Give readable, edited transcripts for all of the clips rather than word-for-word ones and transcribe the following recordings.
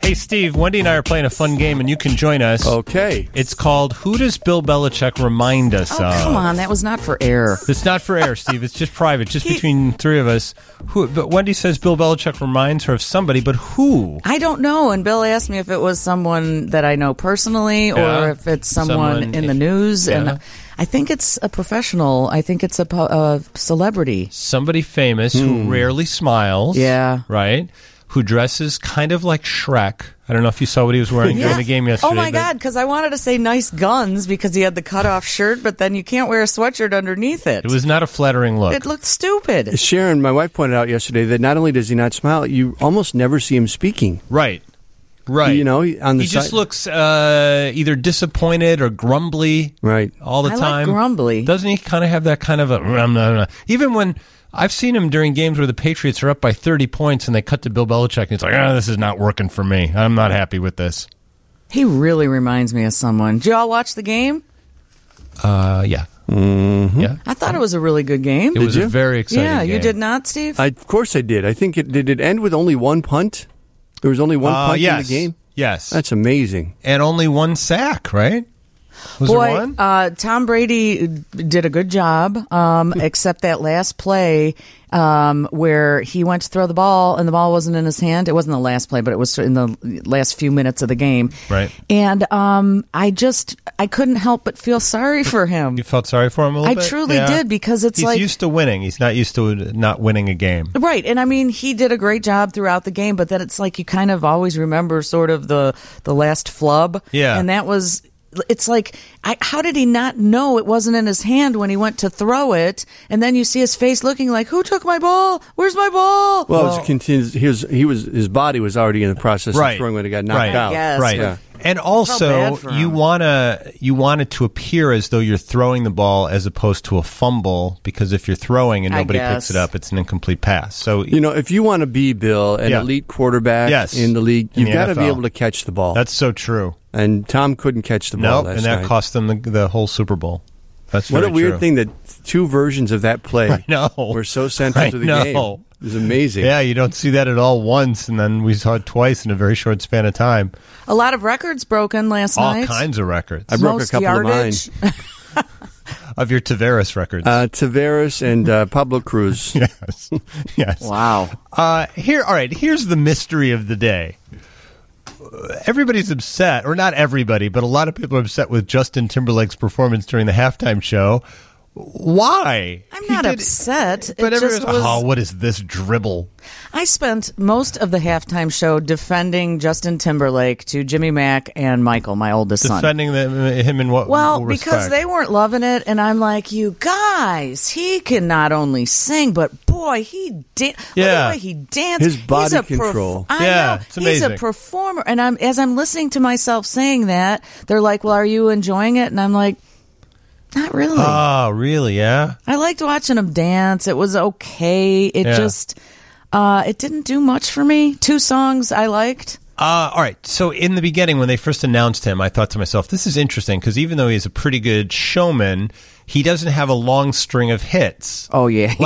Hey, Steve, Wendy and I are playing a fun game, and you can join us. Okay. It's called Who Does Bill Belichick Remind Us Of? Come on. That was not for air. It's not for air, Steve. It's just private, just between three of us. But Wendy says Bill Belichick reminds her of somebody, but who? I don't know. And Bill asked me if it was someone that I know personally or if it's someone in the news. Yeah. And I think it's a professional. I think it's a celebrity. Somebody famous who rarely smiles. Yeah. Right? Who dresses kind of like Shrek. I don't know if you saw what he was wearing during the game yesterday. Oh, my God, because I wanted to say nice guns because he had the cutoff shirt, but then you can't wear a sweatshirt underneath it. It was not a flattering look. It looked stupid. Sharon, my wife, pointed out yesterday that not only does he not smile, you almost never see him speaking. Right. Right. You know, on the he just looks either disappointed or grumbly. Right. All the I time. like grumbly. Doesn't he kind of have that kind of a... Even when... I've seen him during games where the Patriots are up by 30 points and they cut to Bill Belichick and he's like, this is not working for me. I'm not happy with this. He really reminds me of someone. Did you all watch the game? Yeah. Mm-hmm. Yeah. I thought it was a really good game. It was a very exciting game. You did not, Steve? Of course I did. I think did it end with only one punt? There was only one punt in the game? Yes. That's amazing. And only one sack, right? Was there one? Tom Brady did a good job, except that last play where he went to throw the ball and the ball wasn't in his hand. It wasn't the last play, but it was in the last few minutes of the game. Right. And I couldn't help but feel sorry for him. You felt sorry for him a little bit? I truly did, because it's He's like... He's used to winning. He's not used to not winning a game. Right. And I mean, he did a great job throughout the game, but then it's like you kind of always remember sort of the last flub. Yeah. And that was... It's like, how did he not know it wasn't in his hand when he went to throw it? And then you see his face looking like, who took my ball? Where's my ball? Well, his body was already in the process of throwing when he got knocked out. I guess. Right. Yeah. And also, you want it to appear as though you're throwing the ball as opposed to a fumble, because if you're throwing and nobody picks it up, it's an incomplete pass. So if you want to be, Bill, an elite quarterback in the league, you've got to be able to catch the ball. That's so true. And Tom couldn't catch the ball last and that night. cost them the whole Super Bowl. That's what very a weird true. thing that two versions of that play were so central to the game. It was amazing. Yeah, you don't see that at all once, and then we saw it twice in a very short span of time. A lot of records broken last night. All kinds of records. I broke a couple yardage. of mine. Of your Tavares records. Tavares and Pablo Cruz. Yes. Wow. Here's the mystery of the day. Everybody's upset, or not everybody, but a lot of people are upset with Justin Timberlake's performance during the halftime show. Why? I'm not upset. But it everyone's just was, what is this dribble? I spent most of the halftime show defending Justin Timberlake to Jimmy Mack and Michael, my oldest son. Defending him in what because respect? they weren't loving it, and I'm like, you guys, he can not only sing, but boy, he Look at the way he danced. His body control. I know. It's amazing. He's a performer, and as I'm listening to myself saying that, they're like, well, are you enjoying it? And I'm like, not really. Oh, really? Yeah? I liked watching him dance. It was okay. It just, it didn't do much for me. 2 songs I liked. All right. So in the beginning, when they first announced him, I thought to myself, this is interesting, because even though he's a pretty good showman, he doesn't have a long string of hits. Oh, yeah.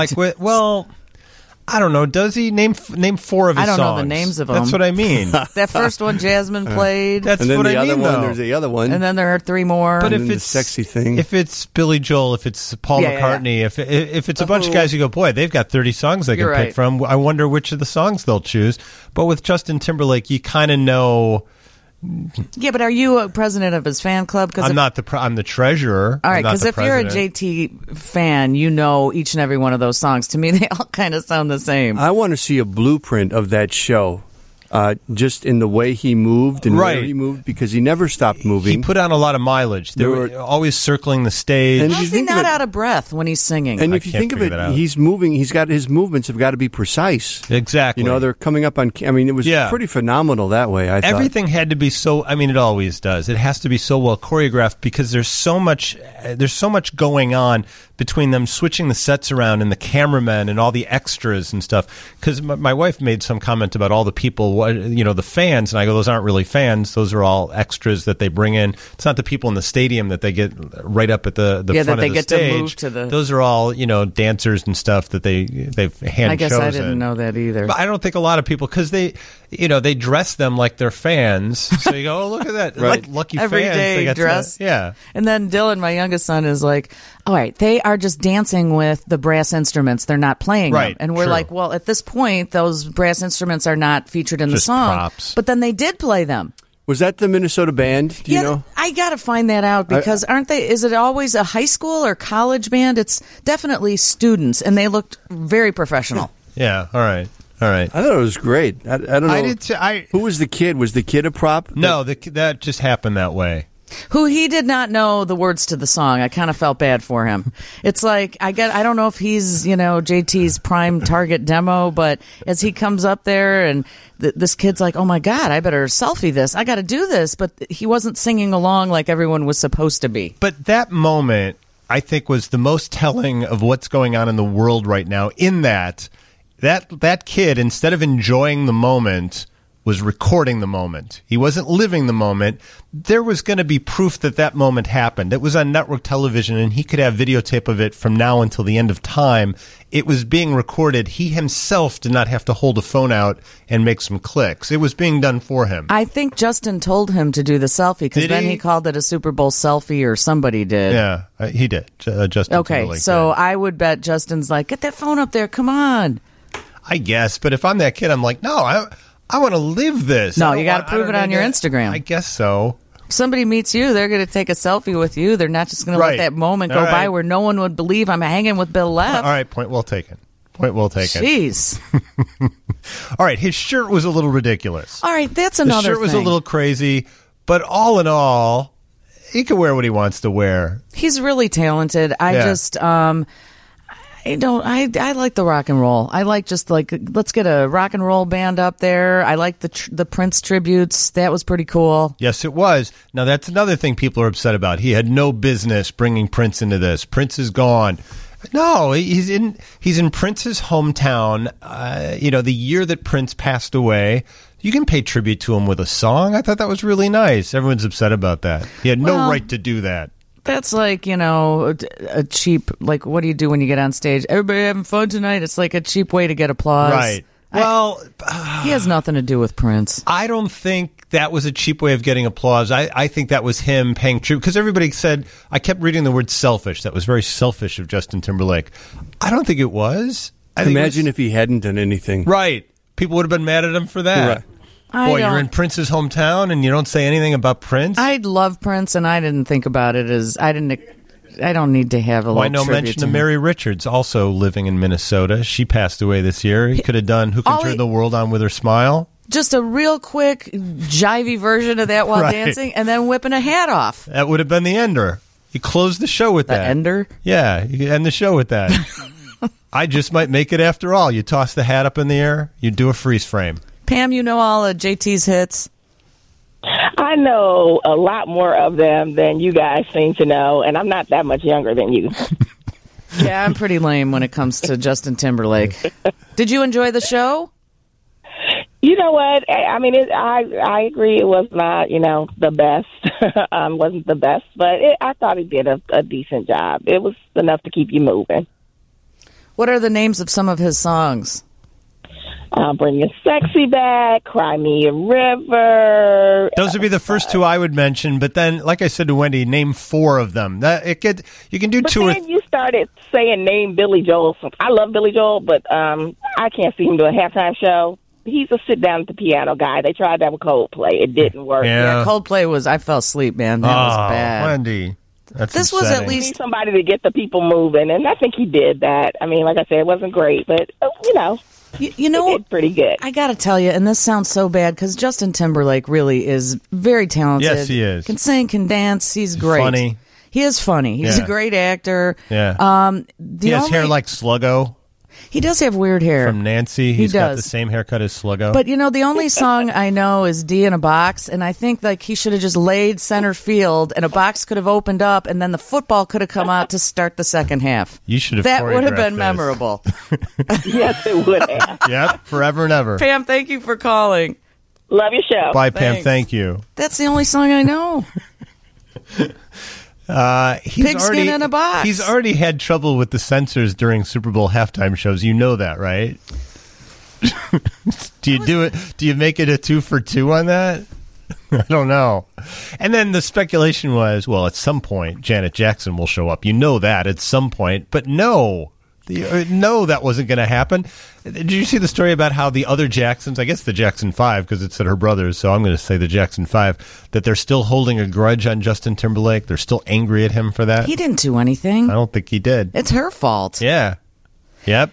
I don't know. Does he name 4 of his songs? I don't know the names of them. That's what I mean. That first one Jasmine played. That's and then what the I other mean, one, though. there's the other one. And then there are 3 more. But and if then it's the sexy thing, if it's Billy Joel, if it's Paul McCartney, if it's a bunch of guys who go, boy, they've got 30 songs they can pick from. I wonder which of the songs they'll choose. But with Justin Timberlake, you kind of know. Yeah, but are you a president of his fan club? I'm the treasurer. All right, because if you're a JT fan, you know each and every one of those songs. To me, they all kind of sound the same. I want to see a blueprint of that show. Just in the way he moved and where he moved, because he never stopped moving. He put on a lot of mileage. They were always circling the stage. And how's he not out of breath when he's singing? And if you think of it, he's moving. His movements have got to be precise. Exactly. They're coming up on. I mean, it was pretty phenomenal that way. I thought everything had to be so. I mean, it always does. It has to be so well choreographed, because there's so much going on between them switching the sets around and the cameramen and all the extras and stuff. Because my wife made some comment about all the people the fans. And I go, those aren't really fans. Those are all extras that they bring in. It's not the people in the stadium that they get right up at the front that they of the get stage. to move to the. Those are all, dancers and stuff that they've hand I guess chosen. I didn't know that either. But I don't think a lot of people, because they dress them like they're fans. So you go, oh, look at that. Right. Lucky Everyday fans. They got dress. Yeah. And then Dylan, my youngest son, is like, all right, they are just dancing with the brass instruments. They're not playing Right, them. And we're true. like, well, at this point, those brass instruments are not featured in the Just song. props. But then they did play them. Was that the Minnesota band? Do you know? I got to find that out because aren't they? Is it always a high school or college band? It's definitely students, and they looked very professional. Yeah. All right. I I thought it was great. I don't know. I did too. Who was the kid? Was the kid a prop? No, that just happened that way. Who he did not know the words to the song. I kind of felt bad for him. It's like I don't know if he's JT's prime target demo, but as he comes up there and this kid's like, oh my God, I better selfie this. I got to do this, but he wasn't singing along like everyone was supposed to be. But that moment, I think, was the most telling of what's going on in the world right now. In that kid, instead of enjoying the moment, was recording the moment. He wasn't living the moment. There was going to be proof that moment happened. It was on network television, and he could have videotape of it from now until the end of time. It was being recorded. He himself did not have to hold a phone out and make some clicks. It was being done for him. I think Justin told him to do the selfie because then he called it a Super Bowl selfie, or somebody did. Yeah, he did. Justin Okay, Timberlake so did. I would bet Justin's like, get that phone up there. Come on. I guess, but if I'm that kid, I'm like, no, I want to live this. No, you got to prove it on your Instagram. I guess so. If somebody meets you, they're going to take a selfie with you. They're not just going to let that moment go by where no one would believe I'm hanging with Bill Leff. All right, point well taken. Jeez. All right, his shirt was a little ridiculous. All right, that's another thing. His shirt was a little crazy, but all in all, he can wear what he wants to wear. He's really talented. I like the rock and roll. I like let's get a rock and roll band up there. I like the Prince tributes. That was pretty cool. Yes, it was. Now, that's another thing people are upset about. He had no business bringing Prince into this. Prince is gone. No, he's in Prince's hometown. The year that Prince passed away, you can pay tribute to him with a song. I thought that was really nice. Everyone's upset about that. He had no right to do that. That's like, a cheap, like, what do you do when you get on stage? Everybody having fun tonight? It's like a cheap way to get applause. Right. Well, he has nothing to do with Prince. I don't think that was a cheap way of getting applause. I think that was him paying tribute, because everybody said, I kept reading the word selfish. That was very selfish of Justin Timberlake. I don't think it was. Imagine if he hadn't done anything. Right. People would have been mad at him for that. Right. Boy, you're in Prince's hometown and you don't say anything about Prince? I love Prince, and I didn't think about it as I don't need to have a little tribute mention to of Mary Richards, also living in Minnesota. She passed away this year. He could have done Who Can Turn the World On With Her Smile. Just a real quick, jivey version of that while dancing, and then whipping a hat off. That would have been the ender. You closed the show with that. The ender? Yeah, you end the show with that. I just might make it after all. You toss the hat up in the air, you do a freeze frame. Pam, you know all of JT's hits? I know a lot more of them than you guys seem to know, and I'm not that much younger than you. Yeah, I'm pretty lame when it comes to Justin Timberlake. Did you enjoy the show? You know what? I mean, I agree it was not, the best. Wasn't the best, but I thought he did a decent job. It was enough to keep you moving. What are the names of some of his songs? Bring Your Sexy Back, Cry Me a River. Those would be the first two I would mention, but then, like I said to Wendy, name four of them. You can do two. But then you started saying name Billy Joel. I love Billy Joel, but I can't see him do a halftime show. He's a sit down at the piano guy. They tried that with Coldplay. It didn't work. Yeah, Coldplay I fell asleep, man. That was bad. Wendy. This was at least somebody to get the people moving, and I think he did that. I mean, like I said, it wasn't great, but You know, he did pretty good. I got to tell you, and this sounds so bad because Justin Timberlake really is very talented. Yes, he is. Can sing, can dance. He's great. Funny. He is funny. He's a great actor. Yeah. He has hair like Sluggo. He does have weird hair. From Nancy. He's got the same haircut as Sluggo. But, the only song I know is D in a Box, and I think he should have just laid center field, and a box could have opened up, and then the football could have come out to start the second half. You should have That would have been choreographed memorable. Yes, it would have. Yep, forever and ever. Pam, thank you for calling. Love your show. Bye, Pam. Thanks. Thank you. That's the only song I know. Pigskin in a box. He's already had trouble with the censors during Super Bowl halftime shows. You know that, right? Do you make it a 2 for 2 on that? I don't know. And then the speculation was, well, at some point, Janet Jackson will show up. You know that at some point. But no, that wasn't going to happen. Did you see the story about how the other Jacksons, I guess the Jackson 5, because it said her brothers, so I'm going to say the Jackson 5, that they're still holding a grudge on Justin Timberlake? They're still angry at him for that? He didn't do anything. I don't think he did. It's her fault. Yeah. Yep.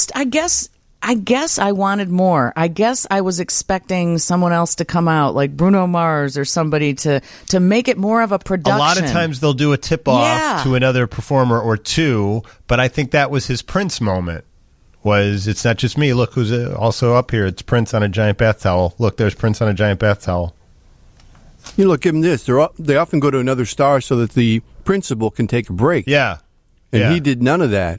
I guess I wanted more. I guess I was expecting someone else to come out, like Bruno Mars or somebody to make it more of a production. A lot of times they'll do a tip-off to another performer or two, but I think that was his Prince moment. It's not just me. Look who's also up here. It's Prince on a giant bath towel. Look, there's Prince on a giant bath towel. You look, give him this. They often go to another star so that the principal can take a break. Yeah. And he did none of that.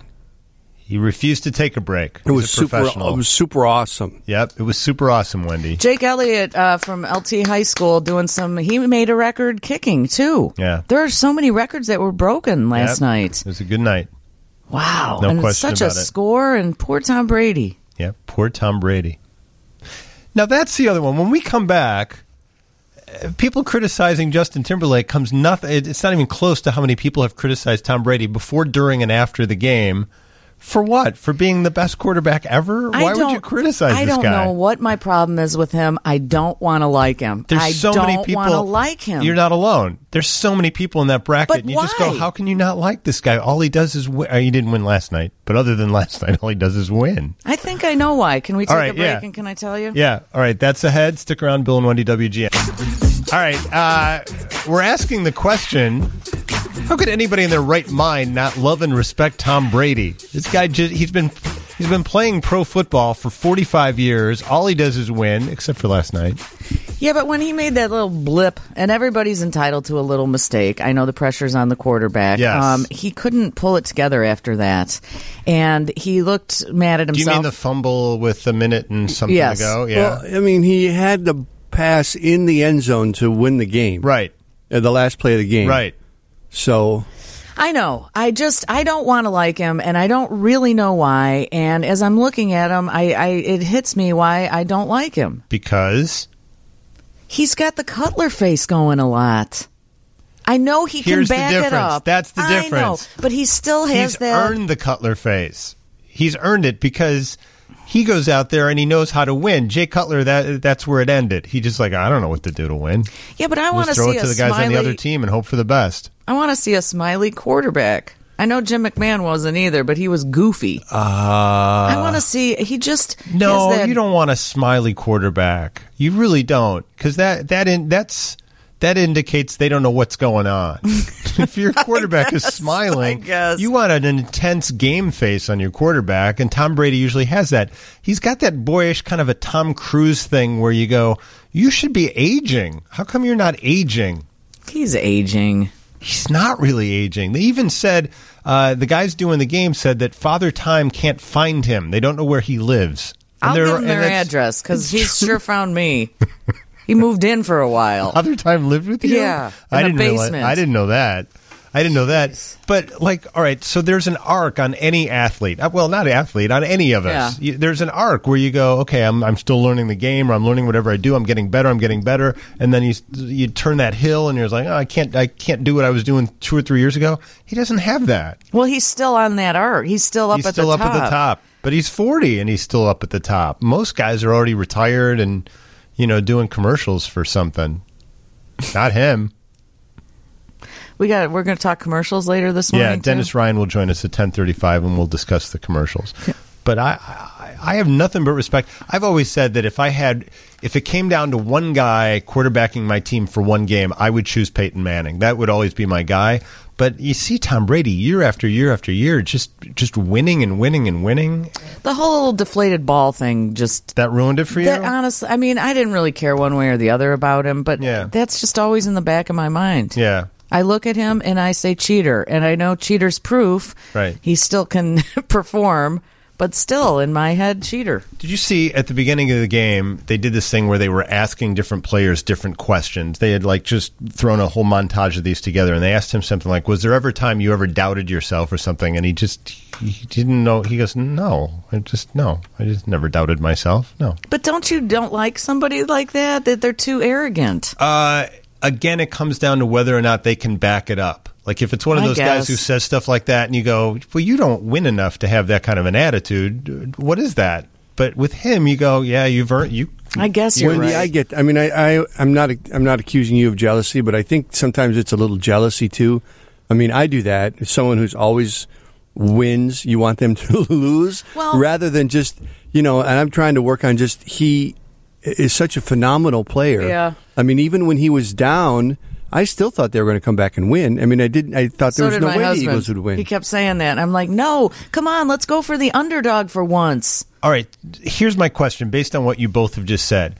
He refused to take a break. It was super awesome. Yep, it was super awesome, Wendy. Jake Elliott from LT High School he made a record kicking, too. Yeah. There are so many records that were broken last night. It was a good night. Wow. No and question such about a it. Score, and poor Tom Brady. Yeah, poor Tom Brady. Now, that's the other one. When we come back, people criticizing Justin Timberlake comes nothing. It's not even close to how many people have criticized Tom Brady before, during, and after the game. For what? For being the best quarterback ever? Why would you criticize this guy? I don't know what my problem is with him. I don't want to like him. There's so many people. I don't want to like him. You're not alone. There's so many people in that bracket. But and you why? just go, how can you not like this guy? All he does is win. He didn't win last night. But other than last night, all he does is win. I think I know why. Can we take a break yeah. and can I tell you? Yeah. All right. That's ahead. Stick around. Bill and Wendy, WGN. All right. We're asking the question, how could anybody in their right mind not love and respect Tom Brady? This guy, he's been playing pro football for 45 years. All he does is win, except for last night. Yeah, but when he made that little blip, and everybody's entitled to a little mistake. I know the pressure's on the quarterback. Yes. He couldn't pull it together after that. And he looked mad at himself. Do you mean the fumble with a minute and something to go? Yeah. Well, I mean, he had the pass in the end zone to win the game. Right. The last play of the game. Right. So I know. I don't want to like him, and I don't really know why. And as I'm looking at him, it hits me why I don't like him. Because he's got the Cutler face going a lot. I know he Here's can back the it difference. up. That's the difference. I know, but he still has He's that. earned the Cutler face. He's earned it because he goes out there and he knows how to win. Jay Cutler, that's where it ended. He just I don't know what to do to win. Yeah, but I want to throw see it to the guys on the other team and hope for the best. I want to see a smiley quarterback. I know Jim McMahon wasn't either, but he was goofy. I want to see. He just no. has that, You don't want a smiley quarterback. You really don't, because that indicates they don't know what's going on. If your quarterback is smiling, you want an intense game face on your quarterback, and Tom Brady usually has that. He's got that boyish kind of a Tom Cruise thing where you go, you should be aging. How come you're not aging? He's aging. He's not really aging. They even said, the guys doing the game said that Father Time can't find him. They don't know where he lives. I'll give them their address, because he's sure found me. He moved in for a while. Father Time lived with you? Yeah, I in the basement. I didn't know that. But, all right, so there's an arc on any athlete. Well, not athlete, on any of us. Yeah. There's an arc where you go, okay, I'm still learning the game, or I'm learning whatever I do. I'm getting better. And then you turn that hill, and you're like, oh, I can't do what I was doing 2 or 3 years ago. He doesn't have that. Well, he's still on that arc. He's still up at the top. He's still up at the top. But he's 40, and he's still up at the top. Most guys are already retired and, doing commercials for something. Not him. We're going to talk commercials later this morning. Yeah, Dennis Ryan will join us at 10:35, and we'll discuss the commercials. But I have nothing but respect. I've always said that if it came down to one guy quarterbacking my team for one game, I would choose Peyton Manning. That would always be my guy. But you see Tom Brady year after year after year, just winning and winning and winning. The whole deflated ball thing that ruined it for you. That honestly, I mean, I didn't really care one way or the other about him, but that's just always in the back of my mind. Yeah. I look at him and I say cheater, and I know cheater's proof. Right. He still can perform, But still, in my head, cheater. Did you see at the beginning of the game, they did this thing where they were asking different players different questions. They had just thrown a whole montage of these together, and they asked him something like, was there ever a time you ever doubted yourself or something? And he didn't know. He goes, no, I just never doubted myself. No. But don't like somebody like that they're too arrogant? Again, it comes down to whether or not they can back it up. Like if it's one of those guys who says stuff like that and you go, well, you don't win enough to have that kind of an attitude. What is that? But with him, you go, yeah, you've earned you. I guess you're Wendy, right. I'm not accusing you of jealousy, but I think sometimes it's a little jealousy too. I mean, I do that. As someone who's always wins, you want them to lose rather than just, and I'm trying to work on he is such a phenomenal player. Yeah. I mean, even when he was down, I still thought they were going to come back and win. I mean, I thought there was no way the Eagles would win. He kept saying that. I'm like, no, come on, let's go for the underdog for once. All right, here's my question based on what you both have just said.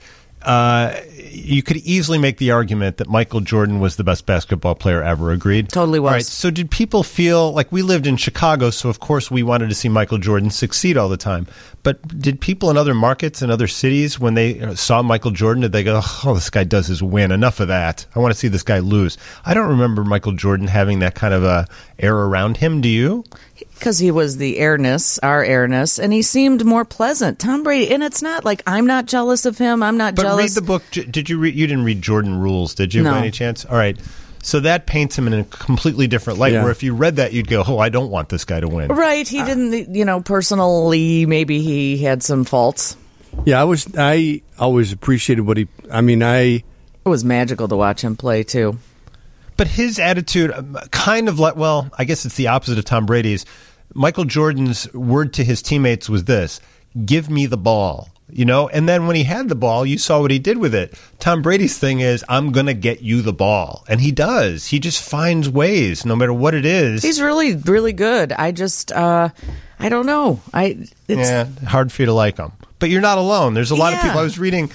You could easily make the argument that Michael Jordan was the best basketball player ever. Agreed? Totally was. All right, so did people feel like we lived in Chicago, so of course we wanted to see Michael Jordan succeed all the time. But did people in other markets and other cities, when they saw Michael Jordan, did they go, oh, this guy does his win. Enough of that. I want to see this guy lose. I don't remember Michael Jordan having that kind of a air around him. Do you? Because he was our airness, and he seemed more pleasant. Tom Brady, and it's not like I'm not jealous of him. I'm not jealous. But read the book. Did you read? You didn't read Jordan Rules, did you? No. By any chance? All right. So that paints him in a completely different light. Yeah. Where if you read that, you'd go, "Oh, I don't want this guy to win." Right? He didn't. Personally, maybe he had some faults. Yeah, I always appreciated what he. I mean, It was magical to watch him play too. But his attitude, kind of like, well, I guess it's the opposite of Tom Brady's. Michael Jordan's word to his teammates was this: give me the ball. And then when he had the ball, you saw what he did with it. Tom Brady's thing is, I'm going to get you the ball. And he does. He just finds ways, no matter what it is. He's really, really good. I just, I don't know. It's hard for you to like him. But you're not alone. There's a lot of people. I was reading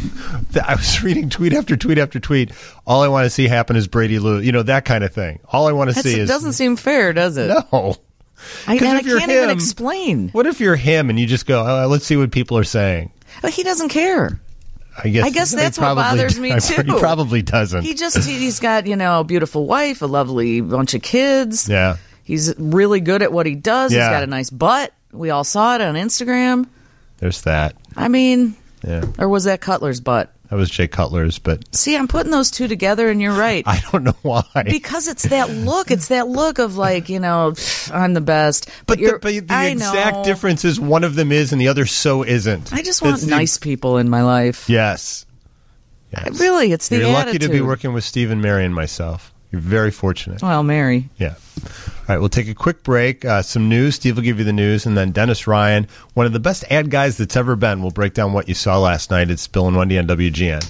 tweet after tweet after tweet. All I want to see happen is Brady lose. That kind of thing. All I want to see is... It doesn't seem fair, does it? No. I can't even explain. What if you're him and you just go, let's see what people are saying? But he doesn't care. I guess that's what bothers me too. He probably doesn't. He's got, a beautiful wife, a lovely bunch of kids. Yeah. He's really good at what he does. Yeah. He's got a nice butt. We all saw it on Instagram. There's that. I mean, or was that Cutler's butt? That was Jay Cutler's, but... See, I'm putting those two together, and you're right. I don't know why. Because it's that look. It's that look of I'm the best. But the exact difference is one of them is and the other so isn't. I just want nice people in my life. Yes. Really, it's the attitude. You're lucky to be working with Steve and Mary and myself. You're very fortunate. Well, Mary. Yeah. All right, we'll take a quick break. Some news. Steve will give you the news. And then Dennis Ryan, one of the best ad guys that's ever been, will break down what you saw last night. It's Bill and Wendy on WGN.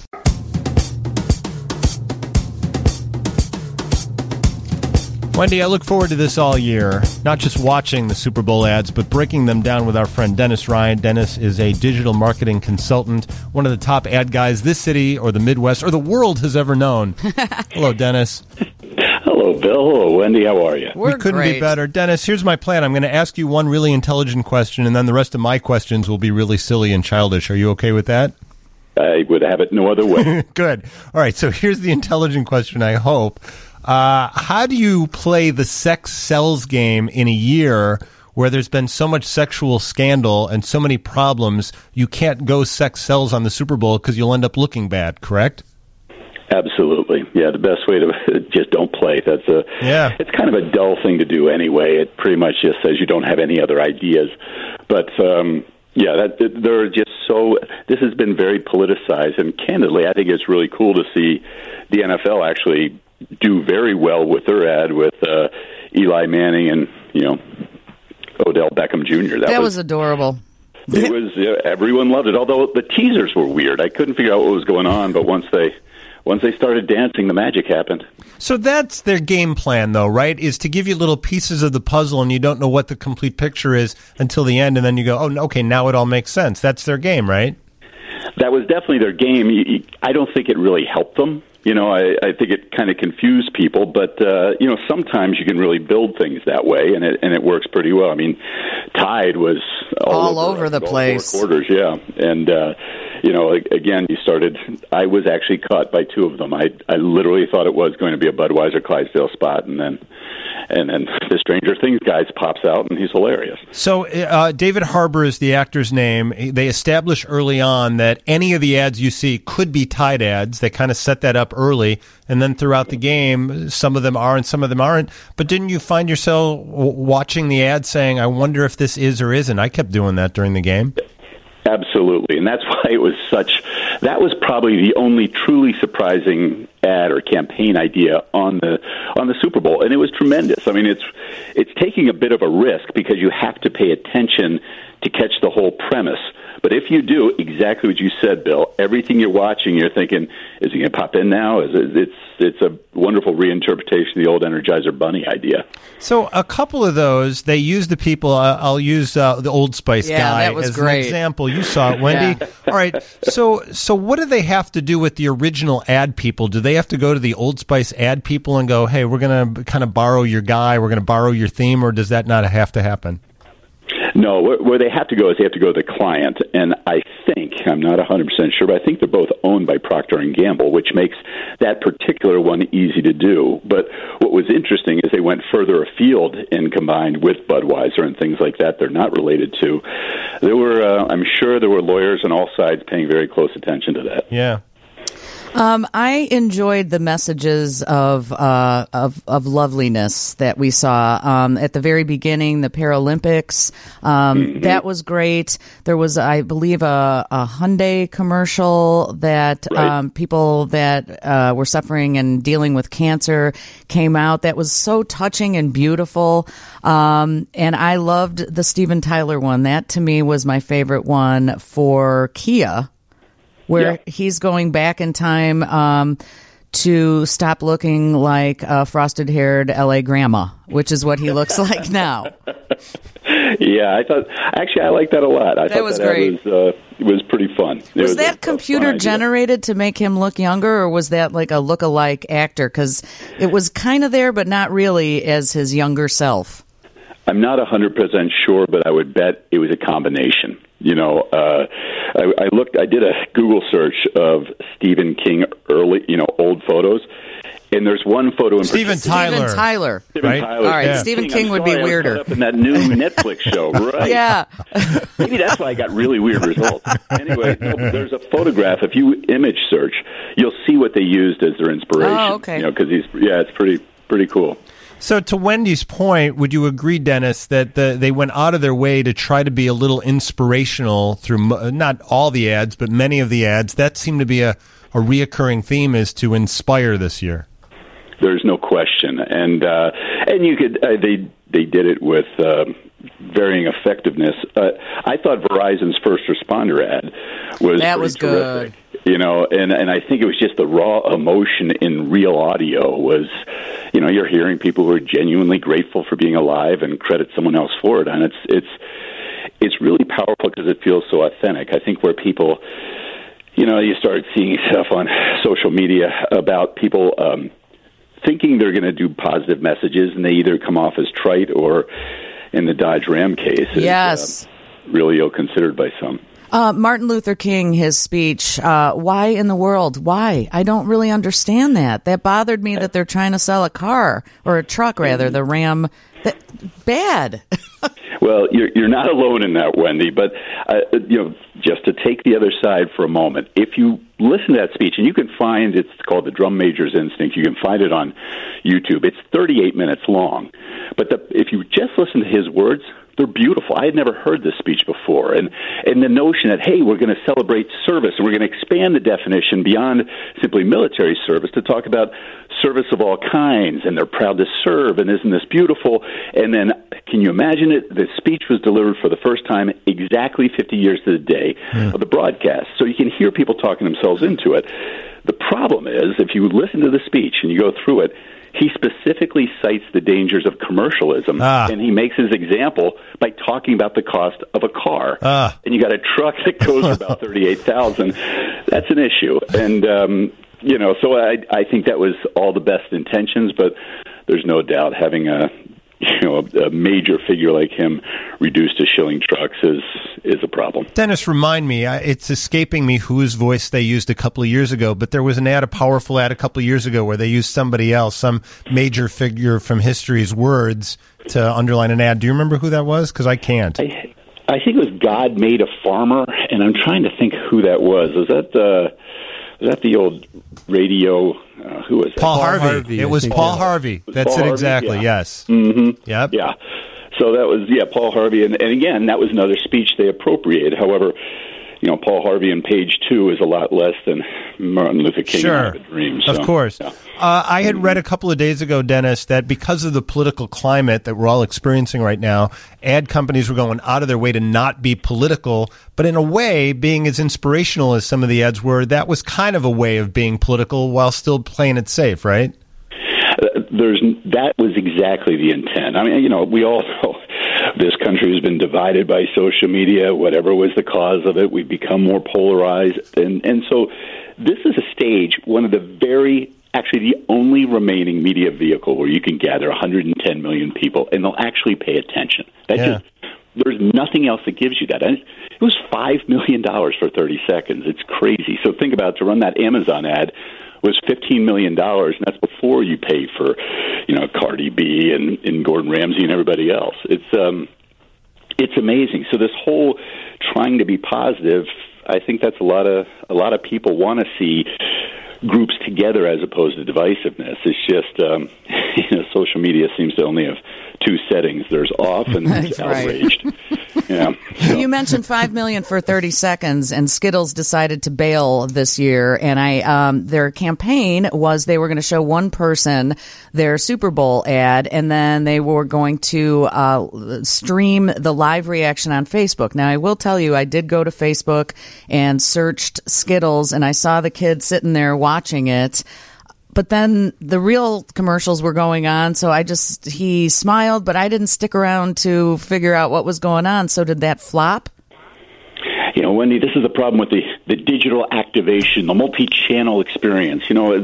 Wendy, I look forward to this all year. Not just watching the Super Bowl ads, but breaking them down with our friend Dennis Ryan. Dennis is a digital marketing consultant, one of the top ad guys this city or the Midwest or the world has ever known. Hello, Dennis. Hello, Bill. Hello, Wendy. How are you? We couldn't be better. Dennis, here's my plan. I'm going to ask you one really intelligent question, and then the rest of my questions will be really silly and childish. Are you okay with that? I would have it no other way. Good. All right, so here's the intelligent question, I hope. How do you play the sex sells game in a year where there's been so much sexual scandal and so many problems, you can't go sex sells on the Super Bowl because you'll end up looking bad, correct? Absolutely. Yeah, the best way to just don't play. It's kind of a dull thing to do anyway. It pretty much just says you don't have any other ideas. But they're just so. This has been very politicized, and candidly, I think it's really cool to see the NFL actually do very well with their ad with Eli Manning and Odell Beckham Jr. That was adorable. It was everyone loved it. Although the teasers were weird, I couldn't figure out what was going on. But once they started dancing, the magic happened. So that's their game plan, though, right? Is to give you little pieces of the puzzle, and you don't know what the complete picture is until the end, and then you go, "Oh, okay, now it all makes sense." That's their game, right? That was definitely their game. I don't think it really helped them I think it kind of confused people, but sometimes you can really build things that way, and it works pretty well. I mean, Tide was all over the place. 4 quarters, yeah, and again, I was actually caught by 2 of them. I literally thought it was going to be a Budweiser Clydesdale spot, and then the Stranger Things guy pops out, and he's hilarious. So David Harbour is the actor's name. They establish early on that any of the ads you see could be Tide ads. They kind of set that up early, and then throughout the game, some of them are and some of them aren't. But didn't you find yourself watching the ad saying, I wonder if this is or isn't? I kept doing that during the game. Absolutely, and that's why it was that was probably the only truly surprising ad or campaign idea on the Super Bowl, and it was tremendous. I mean, it's taking a bit of a risk because you have to pay attention to catch the whole premise. But if you do exactly what you said, Bill, everything you're watching, you're thinking, is he going to pop in now? It's a wonderful reinterpretation of the old Energizer Bunny idea. So a couple of those, they use the people. I'll use the Old Spice guy as an example. You saw it, Wendy. Yeah. All right. So what do they have to do with the original ad people? Do they have to go to the Old Spice ad people and go, hey, we're going to kind of borrow your guy, we're going to borrow your theme, or does that not have to happen? No, where they have to go is they have to go to the client, and I think, I'm not 100% sure, but I think they're both owned by Procter & Gamble, which makes that particular one easy to do. But what was interesting is they went further afield and combined with Budweiser and things like that they're not related to. There were, I'm sure there were lawyers on all sides paying very close attention to that. Yeah. I enjoyed the messages of loveliness that we saw at the very beginning, the Paralympics. That was great. There was, I believe, a Hyundai commercial that people that were suffering and dealing with cancer came out. That was so touching and beautiful. And I loved the Steven Tyler one. That, to me, was my favorite one for Kia, where he's going back in time to stop looking like a frosted-haired L.A. grandma, which is what he looks like now. Yeah, I like that a lot. I thought was great. It was pretty fun. Was that computer-generated to make him look younger, or was that like a look-alike actor? Because it was kind of there, but not really as his younger self. I'm not 100% sure, but I would bet it was a combination. I did a Google search of Stephen King early, old photos, and there's one photo in Steven Tyler. Right? All right, yeah. Stephen King would be weirder. I was caught up in that new Netflix show, right? Yeah. Maybe that's why I got really weird results. Anyway, there's a photograph. If you image search, you'll see what they used as their inspiration. Oh, okay. Because it's pretty cool. So to Wendy's point, would you agree, Dennis, that they went out of their way to try to be a little inspirational through not all the ads, but many of the ads? That seemed to be a reoccurring theme, is to inspire this year. There's no question, and you could they did it with varying effectiveness. I thought Verizon's first responder ad was good. And I think it was just the raw emotion in real audio was, you're hearing people who are genuinely grateful for being alive and credit someone else for it, and it's really powerful because it feels so authentic. I think where people, you start seeing stuff on social media about people thinking they're going to do positive messages, and they either come off as trite or, in the Dodge Ram case, yes, really ill-considered by some. Martin Luther King, his speech, why in the world? Why? I don't really understand that. That bothered me that they're trying to sell a car, or a truck rather, the Ram. Bad. Well, you're not alone in that, Wendy, but just to take the other side for a moment, if you listen to that speech, and you can find, it's called The Drum Major's Instinct, you can find it on YouTube. It's 38 minutes long, but if you just listen to his words, they're beautiful. I had never heard this speech before. And the notion that, hey, we're going to celebrate service, and we're going to expand the definition beyond simply military service to talk about service of all kinds, and they're proud to serve, and isn't this beautiful? And then, can you imagine it? The speech was delivered for the first time exactly 50 years to the day of the broadcast. So you can hear people talking themselves into it. The problem is, if you listen to the speech and you go through it, he specifically cites the dangers of commercialism, and he makes his example by talking about the cost of a car. And you got a truck that goes for about $38,000. That's an issue. And So I think that was all the best intentions, but there's no doubt having a major figure like him reduced to shilling trucks is a problem. Dennis, remind me, it's escaping me whose voice they used a couple of years ago, but there was a powerful ad a couple of years ago where they used somebody else, some major figure from history's words to underline an ad. Do you remember who that was? Because I can't. I think it was God Made a Farmer, and I'm trying to think who that was. Was that the old radio? Who was that? Paul Harvey. It was Paul Harvey. That's it exactly, yes. Mm-hmm. Yep. Yeah. So that was, Paul Harvey. And again, that was another speech they appropriated. However, Paul Harvey in page 2 is a lot less than Martin Luther King sure. in a Dream. So, of course. Yeah. I had read a couple of days ago, Dennis, that because of the political climate that we're all experiencing right now, ad companies were going out of their way to not be political, but in a way, being as inspirational as some of the ads were, that was kind of a way of being political while still playing it safe, right? That was exactly the intent. I mean, we all know this country has been divided by social media. Whatever was the cause of it, we've become more polarized. And so this is a stage, one of the actually the only remaining media vehicle where you can gather 110 million people, and they'll actually pay attention. There's nothing else that gives you that. And it was $5 million for 30 seconds. It's crazy. So think about it, to run that Amazon ad was $15 million, and that's before you pay for, Cardi B and Gordon Ramsay and everybody else. It's amazing. So this whole trying to be positive, I think that's a lot of people want to see groups together as opposed to divisiveness. It's just social media seems to only have two settings. There's off and there's outraged. Yeah. You mentioned $5 million for 30 seconds, and Skittles decided to bail this year. And their campaign was they were going to show one person their Super Bowl ad, and then they were going to stream the live reaction on Facebook. Now, I will tell you, I did go to Facebook and searched Skittles, and I saw the kid sitting there watching it. But then the real commercials were going on, so he smiled, but I didn't stick around to figure out what was going on. So did that flop? Wendy, this is the problem with the digital activation, the multi-channel experience.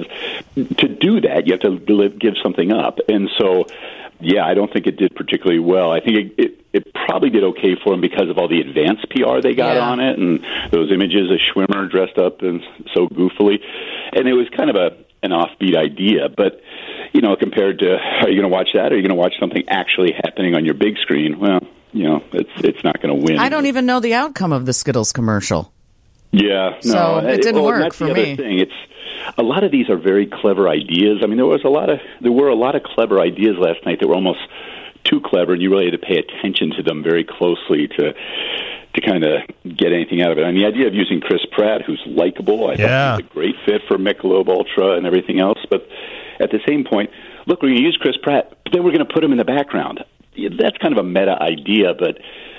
To do that, you have to give something up. And so, I don't think it did particularly well. I think it probably did okay for them because of all the advanced PR they got on it, and those images of Schwimmer dressed up and so goofily. And it was kind of an offbeat idea, but compared to, are you going to watch that, or are you going to watch something actually happening on your big screen? Well, it's not going to win. I don't even know the outcome of the Skittles commercial. Yeah, no, so it didn't work for me. Thing. A lot of these are very clever ideas. I mean, there were a lot of clever ideas last night that were almost too clever, and you really had to pay attention to them very closely to kind of get anything out of it. I mean, the idea of using Chris Pratt, who's likable, I thought he was a great fit for Michelob Ultra and everything else. But at the same point, look, we're going to use Chris Pratt, but then we're going to put him in the background. That's kind of a meta idea, but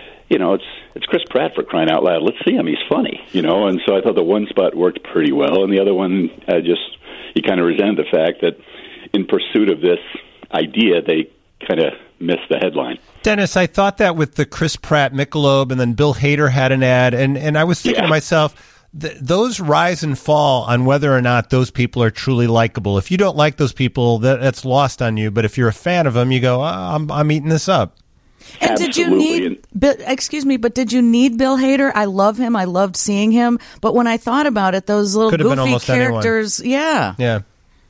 it's Chris Pratt, for crying out loud. Let's see him; he's funny, And so I thought the one spot worked pretty well, and the other one, you kind of resented the fact that in pursuit of this idea, they kind of missed the headline. Dennis, I thought that with the Chris Pratt Michelob, and then Bill Hader had an ad, and I was thinking to myself, those rise and fall on whether or not those people are truly likable. If you don't like those people, that's lost on you. But if you're a fan of them, you go, I'm eating this up. And did you need, but did you need Bill Hader? I love him. I loved seeing him. But when I thought about it, those little goofy characters, Yeah, and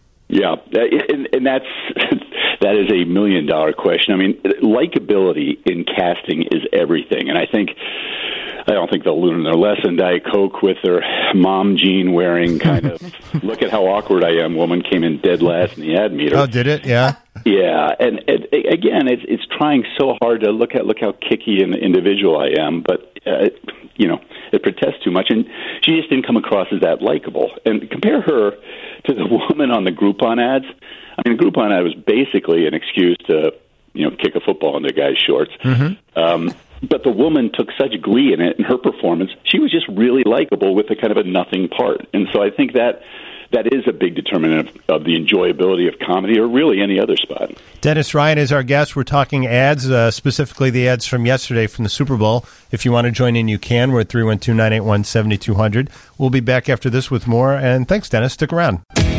that is $1 million question. I mean, likability in casting is everything, and I don't think they'll learn their lesson. Diet Coke with their mom jean wearing kind of look at how awkward I am woman came in dead last in the ad meter. Oh, did it? Yeah. Yeah, and again, it's trying so hard to look how kicky an individual I am, but it protests too much, and she just didn't come across as that likable. And compare her to the woman on the Groupon ads. I mean, the Groupon ad was basically an excuse to kick a football into guys' shorts. Mm-hmm. But the woman took such glee in it, in her performance. She was just really likable with a kind of a nothing part. And so I think that that is a big determinant of the enjoyability of comedy or really any other spot. Dennis Ryan is our guest. We're talking ads, specifically the ads from yesterday from the Super Bowl. If you want to join in, you can. We're at 312-981-7200. We'll be back after this with more. And thanks, Dennis. Stick around.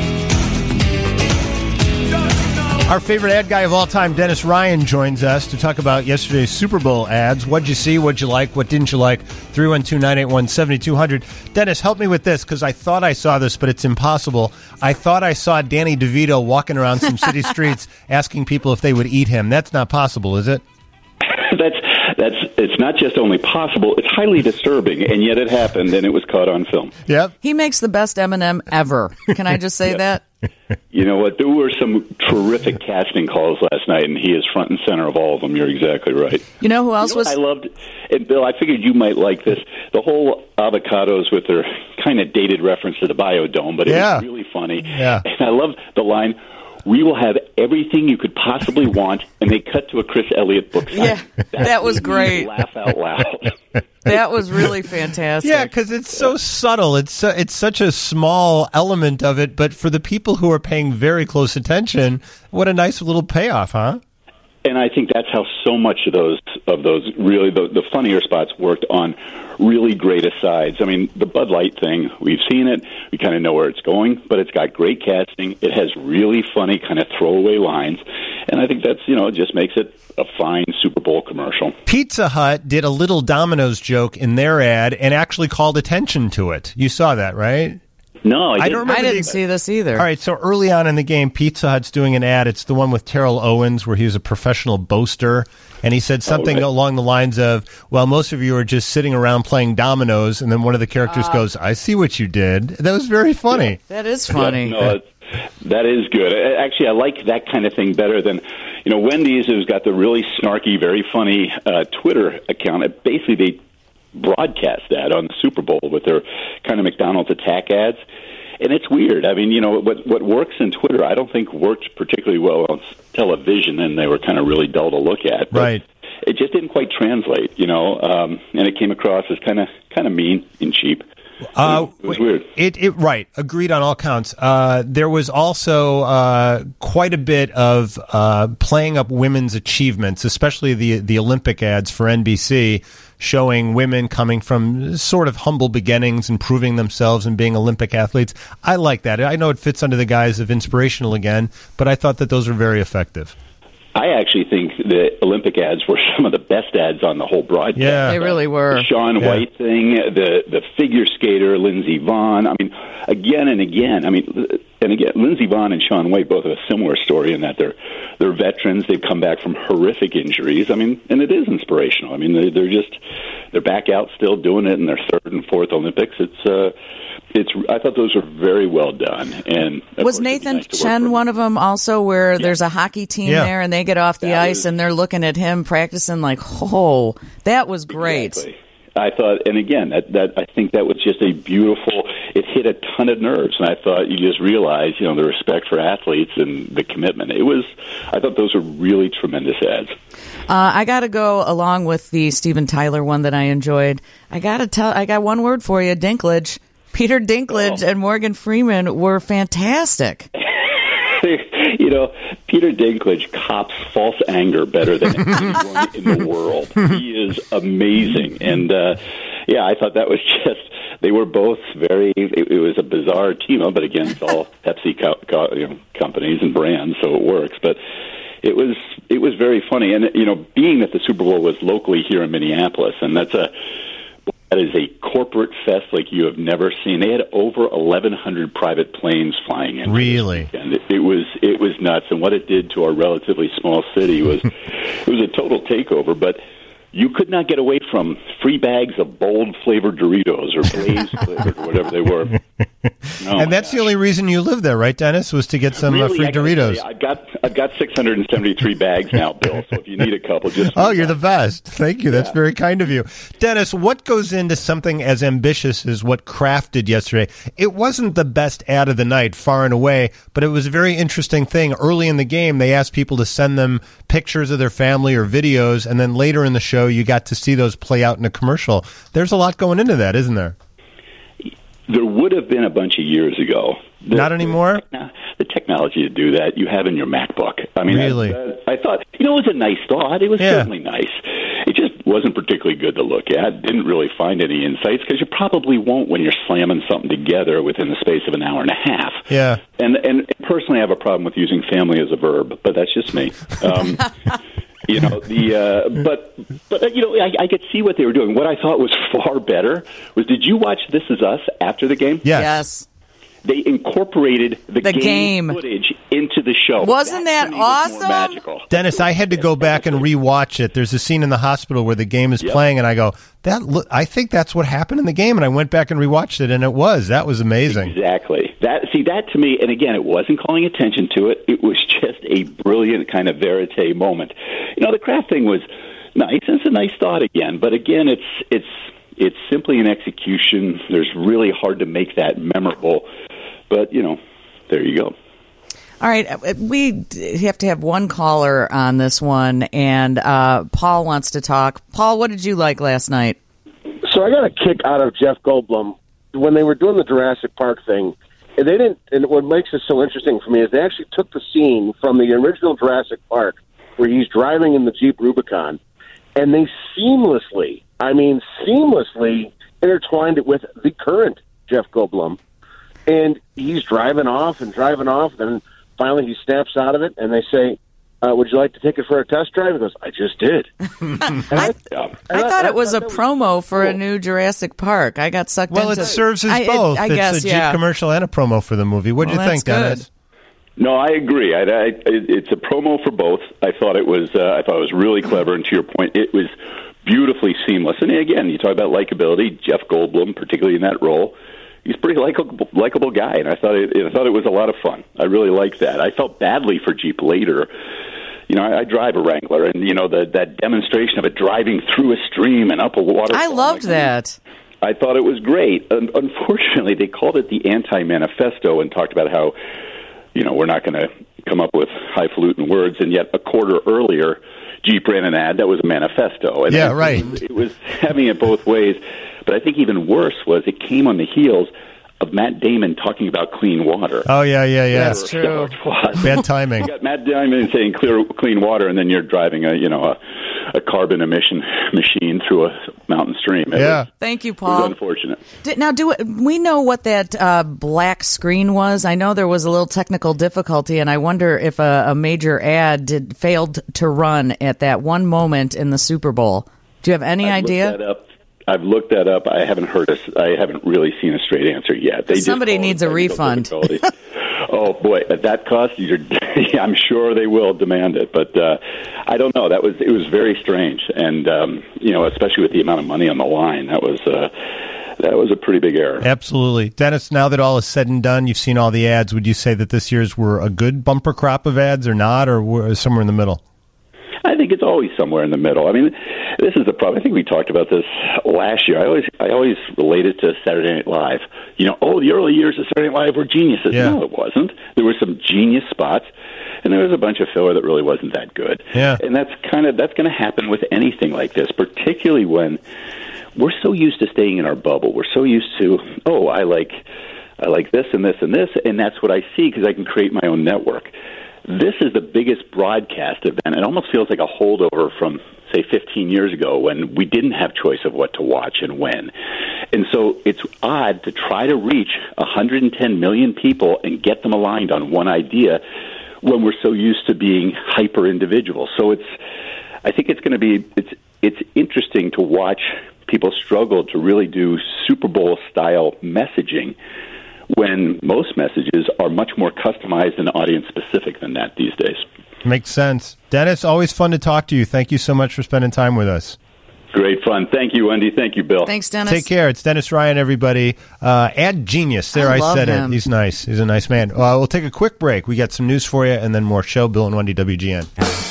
Our favorite ad guy of all time, Dennis Ryan, joins us to talk about yesterday's Super Bowl ads. What'd you see? What'd you like? What didn't you like? 312-981-7200. Dennis, help me with this, because I thought I saw this, but it's impossible. I thought I saw Danny DeVito walking around some city streets asking people if they would eat him. That's not possible, is it? It's not just only possible, it's highly disturbing, and yet it happened, and it was caught on film. Yep. He makes the best M&M ever. Can I just say that? You know what? There were some terrific casting calls last night, and he is front and center of all of them. You're exactly right. You know who else was? I loved, and Bill, I figured you might like this. The whole avocados with their kind of dated reference to the Biodome, but it was really funny. Yeah. And I loved the line, "We will have everything you could possibly want," and they cut to a Chris Elliott book sign. Yeah, that was great. Laugh out loud. That was really fantastic. Yeah, because it's so subtle. It's such a small element of it, but for the people who are paying very close attention, what a nice little payoff, huh? And I think that's how so much of those really the funnier spots worked on really great asides. I mean, the Bud Light thing, we've seen it. We kind of know where it's going, but it's got great casting. It has really funny kind of throwaway lines. And I think that's, it just makes it a fine Super Bowl commercial. Pizza Hut did a little Domino's joke in their ad and actually called attention to it. You saw that, right? No, I didn't see this either. All right, so early on in the game, Pizza Hut's doing an ad. It's the one with Terrell Owens where he was a professional boaster. And he said something along the lines of, well, most of you are just sitting around playing dominoes. And then one of the characters goes, I see what you did. That was very funny. Yeah, that is funny. Yeah, no, that is good. Actually, I like that kind of thing better than, Wendy's has got the really snarky, very funny Twitter account. Basically, they broadcast that on the Super Bowl with their kind of McDonald's attack ads. And it's weird. I mean, what works in Twitter I don't think worked particularly well on television, and they were kind of really dull to look at. But right. It just didn't quite translate, and it came across as kind of mean and cheap. It was weird. Right. Agreed on all counts. There was also quite a bit of playing up women's achievements, especially the Olympic ads for NBC, showing women coming from sort of humble beginnings and proving themselves and being Olympic athletes. I like that. I know it fits under the guise of inspirational again, but I thought that those were very effective. I actually think the Olympic ads were some of the best ads on the whole broadcast. Yeah, they really were. The Shaun White thing, the figure skater, Lindsey Vonn. I mean, again and again. Lindsey Vonn and Shaun White both have a similar story in that they're veterans. They've come back from horrific injuries. I mean, and it is inspirational. I mean, they're back out still doing it in their third and fourth Olympics. I thought those were very well done. And was Nathan Chen one of them also, where there's a hockey team there and they get off the ice and they're looking at him practicing like, oh, that was great. Exactly. I thought, and again, that I think that was just a beautiful. It hit a ton of nerves, and I thought you just realize, the respect for athletes and the commitment. I thought those were really tremendous ads. I got to go along with the Steven Tyler one that I enjoyed. I got one word for you, Dinklage. Peter Dinklage and Morgan Freeman were fantastic. Peter Dinklage cops false anger better than anyone in the world. He is amazing. And, I thought that was they were both it was a bizarre team up, but again, it's all Pepsi companies and brands, so it works. But it was very funny. And, being that the Super Bowl was locally here in Minneapolis, and that is a corporate fest like you have never seen. They had over 1,100 private planes flying in. Really? And it was nuts. And what it did to our relatively small city was it was a total takeover. But you could not get away from free bags of bold flavored Doritos or Blaze flavored or whatever they were. And that's the only reason you lived there, right, Dennis? Was to get some free Doritos. I've got 673 bags now, Bill. So if you need a couple, just you're the best. Thank you. That's very kind of you, Dennis. What goes into something as ambitious as what Kraft did yesterday? It wasn't the best ad of the night, far and away, but it was a very interesting thing. Early in the game, they asked people to send them pictures of their family or videos, and then later in the show, you got to see those play out in a commercial. There's a lot going into that, isn't there? There would have been a bunch of years ago, Not anymore? The technology to do that you have in your MacBook. I mean, really? I thought, it was a nice thought. It was certainly nice. It just wasn't particularly good to look at. Didn't really find any insights, because you probably won't when you're slamming something together within the space of an hour and a half. Yeah. And personally, I have a problem with using family as a verb, but that's just me. I could see what they were doing. What I thought was far better was, did you watch This Is Us after the game? Yes. They incorporated the game footage into the show. Wasn't that awesome? More magical. Dennis, I had to go back and rewatch it. There's a scene in the hospital where the game is playing, and I go, I think that's what happened in the game. And I went back and rewatched it, and that was amazing. Exactly. That to me, and again, it wasn't calling attention to it. It was just a brilliant kind of verite moment. The Kraft thing was nice. It's a nice thought again, but again, it's simply an execution. There's really hard to make that memorable. But, there you go. All right. We have to have one caller on this one, and Paul wants to talk. Paul, what did you like last night? So I got a kick out of Jeff Goldblum. When they were doing the Jurassic Park thing, and they didn't. And what makes it so interesting for me is they actually took the scene from the original Jurassic Park where he's driving in the Jeep Rubicon, and they seamlessly intertwined it with the current Jeff Goldblum. And he's driving off, then finally he snaps out of it, and they say, would you like to take it for a test drive? He goes, I just did. I thought it was a promo for a new Jurassic Park. I got sucked into it. Well, it serves as both. It's a Jeep commercial and a promo for the movie. What do you think, Dennis? No, I agree. It's a promo for both. I thought it was really clever, and to your point, it was beautifully seamless. And again, you talk about likability. Jeff Goldblum, particularly in that role, he's a pretty likable guy, and I thought it was a lot of fun. I really liked that. I felt badly for Jeep later. I drive a Wrangler, and that demonstration of it driving through a stream and up a waterfall. I loved that. I thought it was great. Unfortunately, they called it the anti-manifesto and talked about how we're not going to come up with highfalutin words, and yet a quarter earlier, Jeep ran an ad that was a manifesto. And it was having it both ways. But I think even worse was it came on the heels of Matt Damon talking about clean water. Oh, yeah. That's true. Bad timing. You got Matt Damon saying clean water, and then you're driving a carbon emission machine through a mountain stream. Thank you, Paul. It was unfortunate. Now, do we know what that black screen was? I know there was a little technical difficulty, and I wonder if a major ad failed to run at that one moment in the Super Bowl. Do you have any idea? I've looked that up. I haven't really seen a straight answer yet. Somebody needs a refund. Oh boy, at that cost, I'm sure they will demand it. But I don't know. It was very strange, and especially with the amount of money on the line, that was a pretty big error. Absolutely, Dennis. Now that all is said and done, you've seen all the ads. Would you say that this year's were a good bumper crop of ads, or not, or somewhere in the middle? I think it's always somewhere in the middle. I mean, this is the problem. I think we talked about this last year. I always relate it to Saturday Night Live. The early years of Saturday Night Live were geniuses. Yeah. No, it wasn't. There were some genius spots, and there was a bunch of filler that really wasn't that good. Yeah. And that's going to happen with anything like this, particularly when we're so used to staying in our bubble. We're so used to, I like this and this and this, and that's what I see because I can create my own network. This is the biggest broadcast event. It almost feels like a holdover from, say, 15 years ago when we didn't have choice of what to watch and when. And so it's odd to try to reach 110 million people and get them aligned on one idea when we're so used to being hyper-individual. So I think it's going to be it's interesting to watch people struggle to really do Super Bowl-style messaging when most messages are much more customized and audience-specific than that these days. Makes sense. Dennis, always fun to talk to you. Thank you so much for spending time with us. Great fun. Thank you, Wendy. Thank you, Bill. Thanks, Dennis. Take care. It's Dennis Ryan, everybody. Ad genius. There, I said him. It. He's nice. He's a nice man. We'll take a quick break. We got some news for you and then more show. Bill and Wendy, WGN.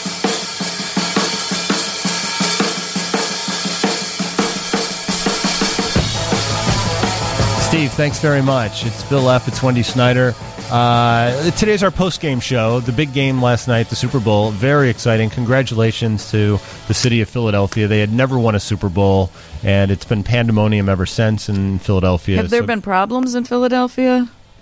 Steve, thanks very much. It's Bill F. It's Wendy Snyder. Today's our post-game show. The big game last night, the Super Bowl. Very exciting. Congratulations to the city of Philadelphia. They had never won a Super Bowl, and it's been pandemonium ever since in Philadelphia. Have there been problems in Philadelphia?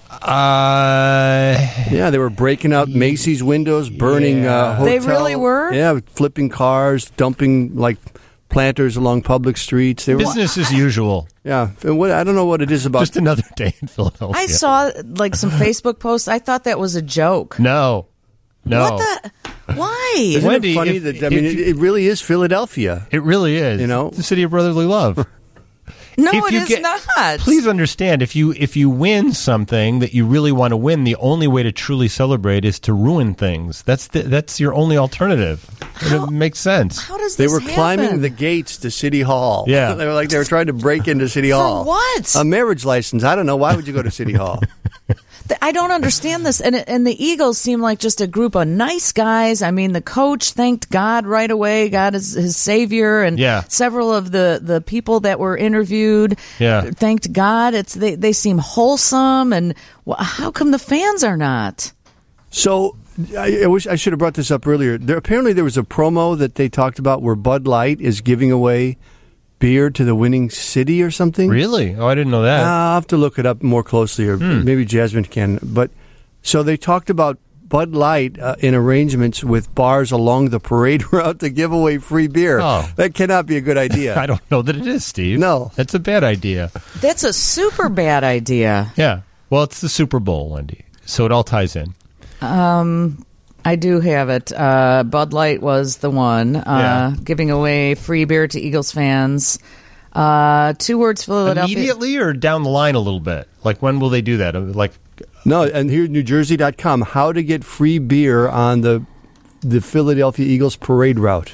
Yeah, they were breaking out Macy's windows, burning hotels. They really were? Yeah, flipping cars, dumping like planters along public streets. They Business as usual. Yeah, and I don't know what it is about. Just another day in Philadelphia. I saw like some Facebook posts. I thought that was a joke. No. What the? Why? Isn't Wendy, it funny it really is Philadelphia. It really is. You know, it's the city of brotherly love. No, it is not. Please understand, if you win something that you really want to win, the only way to truly celebrate is to ruin things. That's your only alternative. It makes sense. How does they this were happen? climbing the gates to City Hall? Yeah, they were trying to break into City Hall. For what? A marriage license. I don't know. Why would you go to City Hall? I don't understand this. And the Eagles seem like just a group of nice guys. I mean, the coach thanked God right away. God is his savior. And several of the people that were interviewed thanked God. They seem wholesome. And how come the fans are not? So I wish I should have brought this up earlier. Apparently there was a promo that they talked about where Bud Light is giving away beer to the winning city or something. Really? Oh, I didn't know that. I'll have to look it up more closely, or maybe Jasmine can. But so they talked about Bud Light in arrangements with bars along the parade route to give away free beer. Oh. That cannot be a good idea. I don't know that it is, Steve. No. That's a bad idea. That's a super bad idea. Yeah. Well, it's the Super Bowl, Wendy, so it all ties in. I do have it. Bud Light was the one giving away free beer to Eagles fans. 2 words, Philadelphia. Immediately or down the line a little bit? Like, when will they do that? No, and here, NewJersey.com, how to get free beer on the Philadelphia Eagles parade route.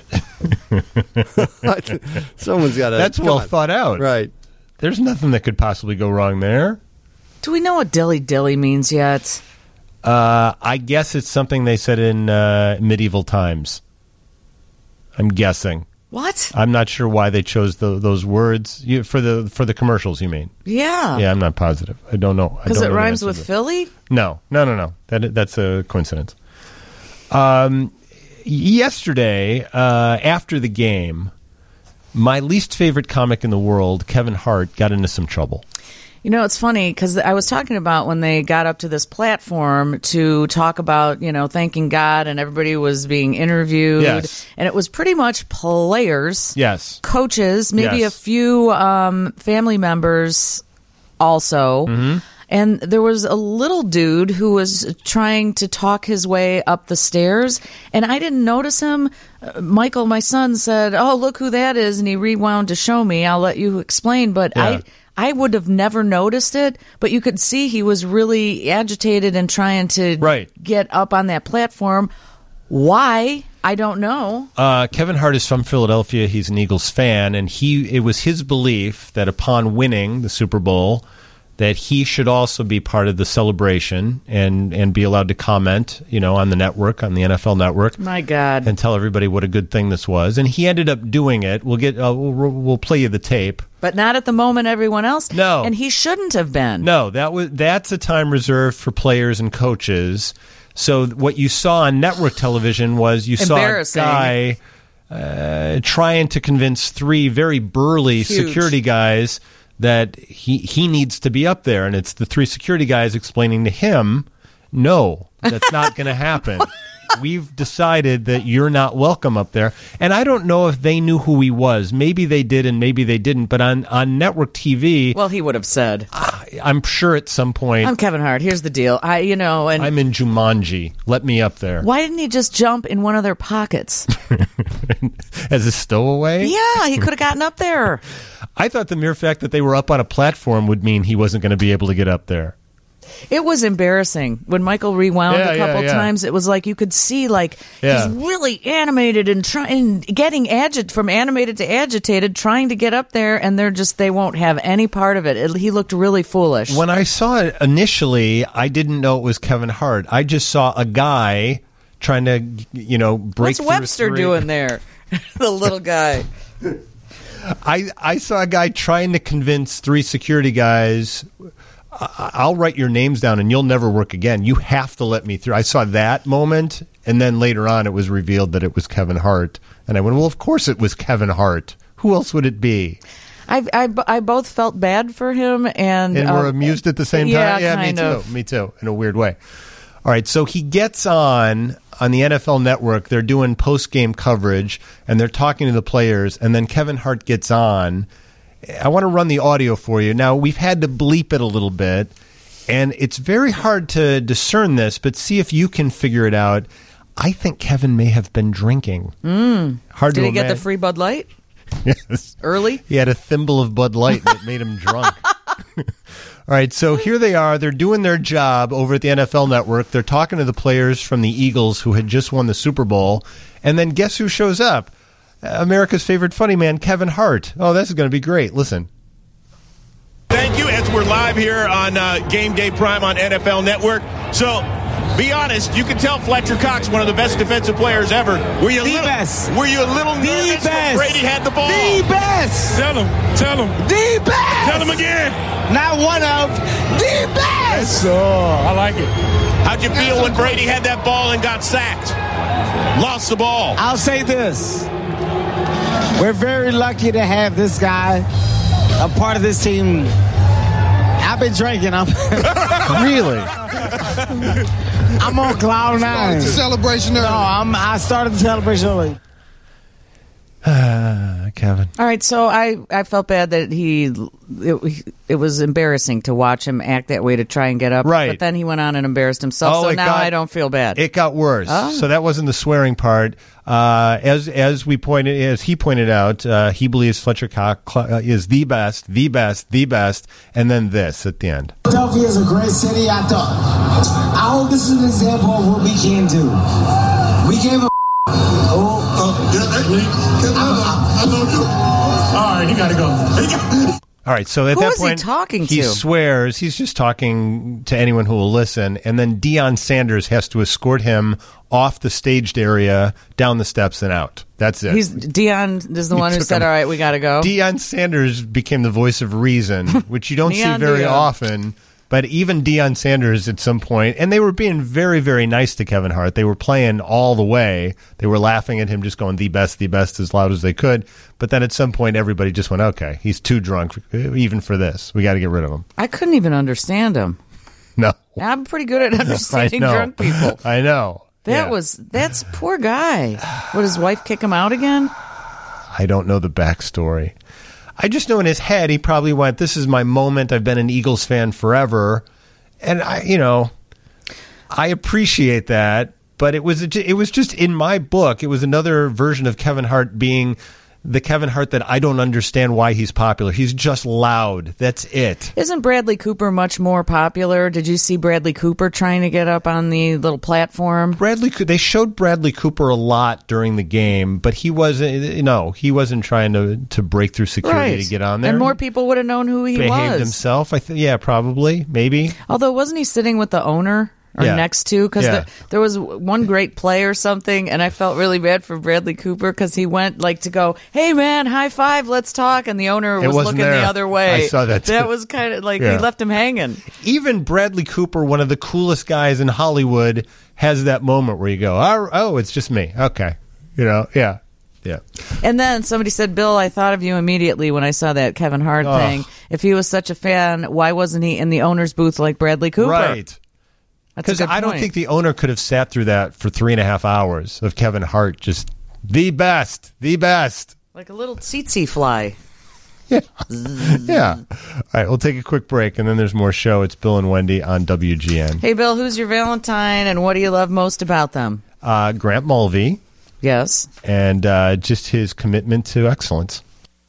Someone's got to... That's well thought out. Right. There's nothing that could possibly go wrong there. Do we know what dilly dilly means yet? I guess it's something they said in medieval times. I'm guessing. What? I'm not sure why they chose those words for the commercials. You mean? Yeah. Yeah, I'm not positive. I don't know. Because it rhymes with Philly? No. That's a coincidence. Yesterday, after the game, my least favorite comic in the world, Kevin Hart, got into some trouble. You know, it's funny because I was talking about when they got up to this platform to talk about, thanking God, and everybody was being interviewed. Yes. And it was pretty much players, yes, coaches, maybe yes, a few family members also. Mm-hmm. And there was a little dude who was trying to talk his way up the stairs, and I didn't notice him. Michael, my son, said, "Oh, look who that is," and he rewound to show me. I'll let you explain, but I would have never noticed it, but you could see he was really agitated and trying to get up on that platform. Why? I don't know. Kevin Hart is from Philadelphia. He's an Eagles fan, and it was his belief that upon winning the Super Bowl, that he should also be part of the celebration and be allowed to comment, on the network, on the NFL network. My God. And tell everybody what a good thing this was. And he ended up doing it. We'll play you the tape. But not at the moment everyone else. No. And he shouldn't have been. No, that's a time reserved for players and coaches. So what you saw on network television was you saw a guy trying to convince 3 very burly security guys that he needs to be up there, and it's the 3 security guys explaining to him, no, that's not going to happen. We've decided that you're not welcome up there. And I don't know if they knew who he was. Maybe they did and maybe they didn't. But on network TV... Well, he would have said. I'm sure at some point... I'm Kevin Hart. Here's the deal. I'm in Jumanji. Let me up there. Why didn't he just jump in one of their pockets? As a stowaway? Yeah, he could have gotten up there. I thought the mere fact that they were up on a platform would mean he wasn't going to be able to get up there. It was embarrassing. When Michael rewound a couple times, it was like you could see he's really animated and getting from animated to agitated, trying to get up there, and they won't have any part of it. He looked really foolish. When I saw it initially, I didn't know it was Kevin Hart. I just saw a guy trying to, break What's through Webster doing there? The little guy. I saw a guy trying to convince 3 security guys, I'll write your names down and you'll never work again. You have to let me through. I saw that moment, and then later on it was revealed that it was Kevin Hart. And I went, well, of course it was Kevin Hart. Who else would it be? I both felt bad for him and were amused at the same time. Yeah, me too, in a weird way. All right, so he gets on the NFL Network. They're doing post-game coverage, and they're talking to the players, and then Kevin Hart gets on. I want to run the audio for you. Now, we've had to bleep it a little bit, and it's very hard to discern this, but see if you can figure it out. I think Kevin may have been drinking. Hard Did to he get the free Bud Light? Yes. Early? He had a thimble of Bud Light that made him drunk. All right, so here they are. They're doing their job over at the NFL Network. They're talking to the players from the Eagles who had just won the Super Bowl. And then guess who shows up? America's favorite funny man, Kevin Hart. Oh, this is going to be great. Listen. Thank you, as we're live here on Game Day Prime on NFL Network. So, be honest, you can tell Fletcher Cox, one of the best defensive players ever. Were you a little nervous when Brady had the ball? The best. Tell him. The best. Tell him again. Not one of the best. I like it. How'd you feel when Brady had that ball and got sacked? Lost the ball. I'll say this. We're very lucky to have this guy a part of this team. I've been drinking. Really? I'm on cloud nine. Celebration early. No, I started the celebration early. Kevin. All right, so I felt bad that it was embarrassing to watch him act that way to try and get up. Right. But then he went on and embarrassed himself, so now I don't feel bad. It got worse. Oh. So that wasn't the swearing part. As he pointed out, he believes Fletcher Cox is the best, and then this at the end. Philadelphia is a great city. I hope this is an example of what we can do. We gave a All right, you got to go. All right, so at Who that is he point, talking he to? swears. He's just talking to anyone who will listen. And then Deion Sanders has to escort him off the staged area, down the steps, and out. That's it. Deion is the one who said, all right, we got to go. Deion Sanders became the voice of reason, which you don't see very often. But even Deion Sanders at some point, and they were being very, very nice to Kevin Hart. They were playing all the way. They were laughing at him, just going the best as loud as they could. But then at some point, everybody just went, okay, he's too drunk, even for this. We got to get rid of him. I couldn't even understand him. No. I'm pretty good at understanding drunk people. I know. That's poor guy. Would his wife kick him out again? I don't know the backstory. I just know in his head he probably went, this is my moment. I've been an Eagles fan forever. And I appreciate that, but it was just in my book, it was another version of Kevin Hart being the Kevin Hart that I don't understand why he's popular. He's just loud. That's it. Isn't Bradley Cooper much more popular? Did you see Bradley Cooper trying to get up on the little platform? They showed Bradley Cooper a lot during the game, but he wasn't trying to break through security to get on there. And more people would have known who he behaved himself. Yeah, probably, maybe. Although, wasn't he sitting with the owner? Or next to, because there was one great play or something, and I felt really bad for Bradley Cooper because he went to go, hey man, high five, let's talk, and the owner was looking the other way. I saw that too. That was kind of he left him hanging. Even Bradley Cooper, one of the coolest guys in Hollywood, has that moment where you go, oh, it's just me. Okay. Yeah. And then somebody said, Bill, I thought of you immediately when I saw that Kevin Hart thing. If he was such a fan, why wasn't he in the owner's booth like Bradley Cooper? Right. Because I don't think the owner could have sat through that for 3.5 hours of Kevin Hart just the best. Like a little tsetse fly. Yeah. All right, we'll take a quick break, and then there's more show. It's Bill and Wendy on WGN. Hey, Bill, who's your Valentine, and what do you love most about them? Grant Mulvey. Yes. And just his commitment to excellence.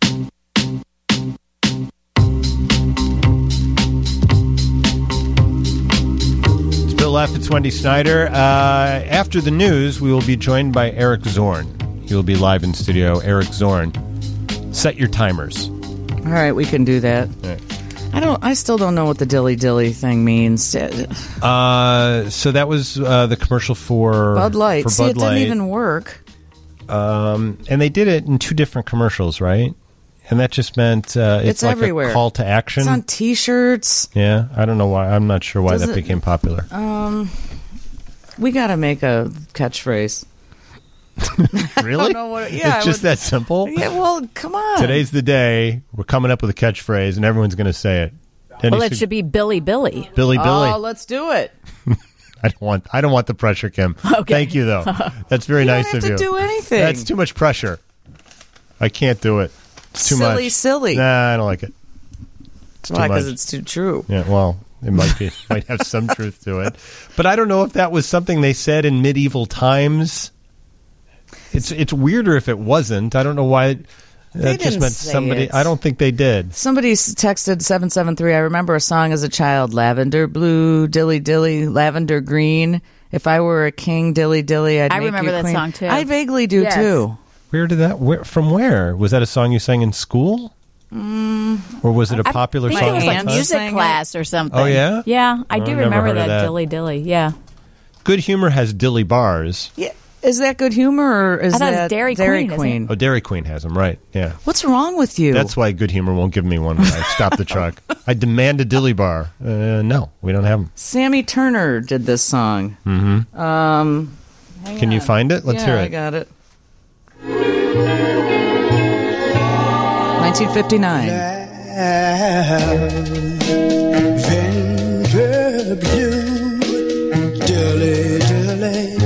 F. It's Wendy Snyder. After the news, we will be joined by Eric Zorn. He will be live in studio. Eric Zorn, set your timers. All right, we can do that. Right. I still don't know what the dilly thing means. So that was the commercial for Bud Light. For Bud Light. Didn't even work. And they did it in 2 different commercials, right? And that just meant it's like everywhere. A call to action. It's on T-shirts. Yeah, I don't know why. I'm not sure why that became popular. We got to make a catchphrase. Really? I don't know what, yeah, it's just that simple? Yeah, well, come on. Today's the day. We're coming up with a catchphrase, and everyone's going to say it. Well, it should be Billy Billy. Billy Billy. Oh, let's do it. I don't want the pressure, Kim. Okay. Thank you, though. That's very nice of you. You don't have to do anything. That's too much pressure. I can't do it. It's too much. Silly. Nah, I don't like it. It's Why? too much. Because it's too true. Yeah, well, it might have some truth to it. But I don't know if that was something they said in medieval times. It's weirder if it wasn't. I don't know why. That just meant somebody. It. I don't think they did. Somebody texted 773. I remember a song as a child: "Lavender blue, dilly dilly, lavender green. If I were a king, dilly dilly, I'd I make remember you that queen." song too. I vaguely do too. Where did that? From where was that? A song you sang in school, or was it a popular I song? think it was like at the time? music class or something. Oh yeah, yeah. I do never remember heard of that dilly dilly. Yeah. Good Humor has dilly bars. Yeah. Is that Good Humor or is I thought it that was Dairy Queen? Oh, Dairy Queen has them, right? Yeah. What's wrong with you? That's why Good Humor won't give me one when I stop the truck. I demand a dilly bar. No, we don't have them. Sammy Turner did this song. Mm-hmm. Can you find it? Let's hear it. I got it. 1959. Lavender blue, dilly dilly,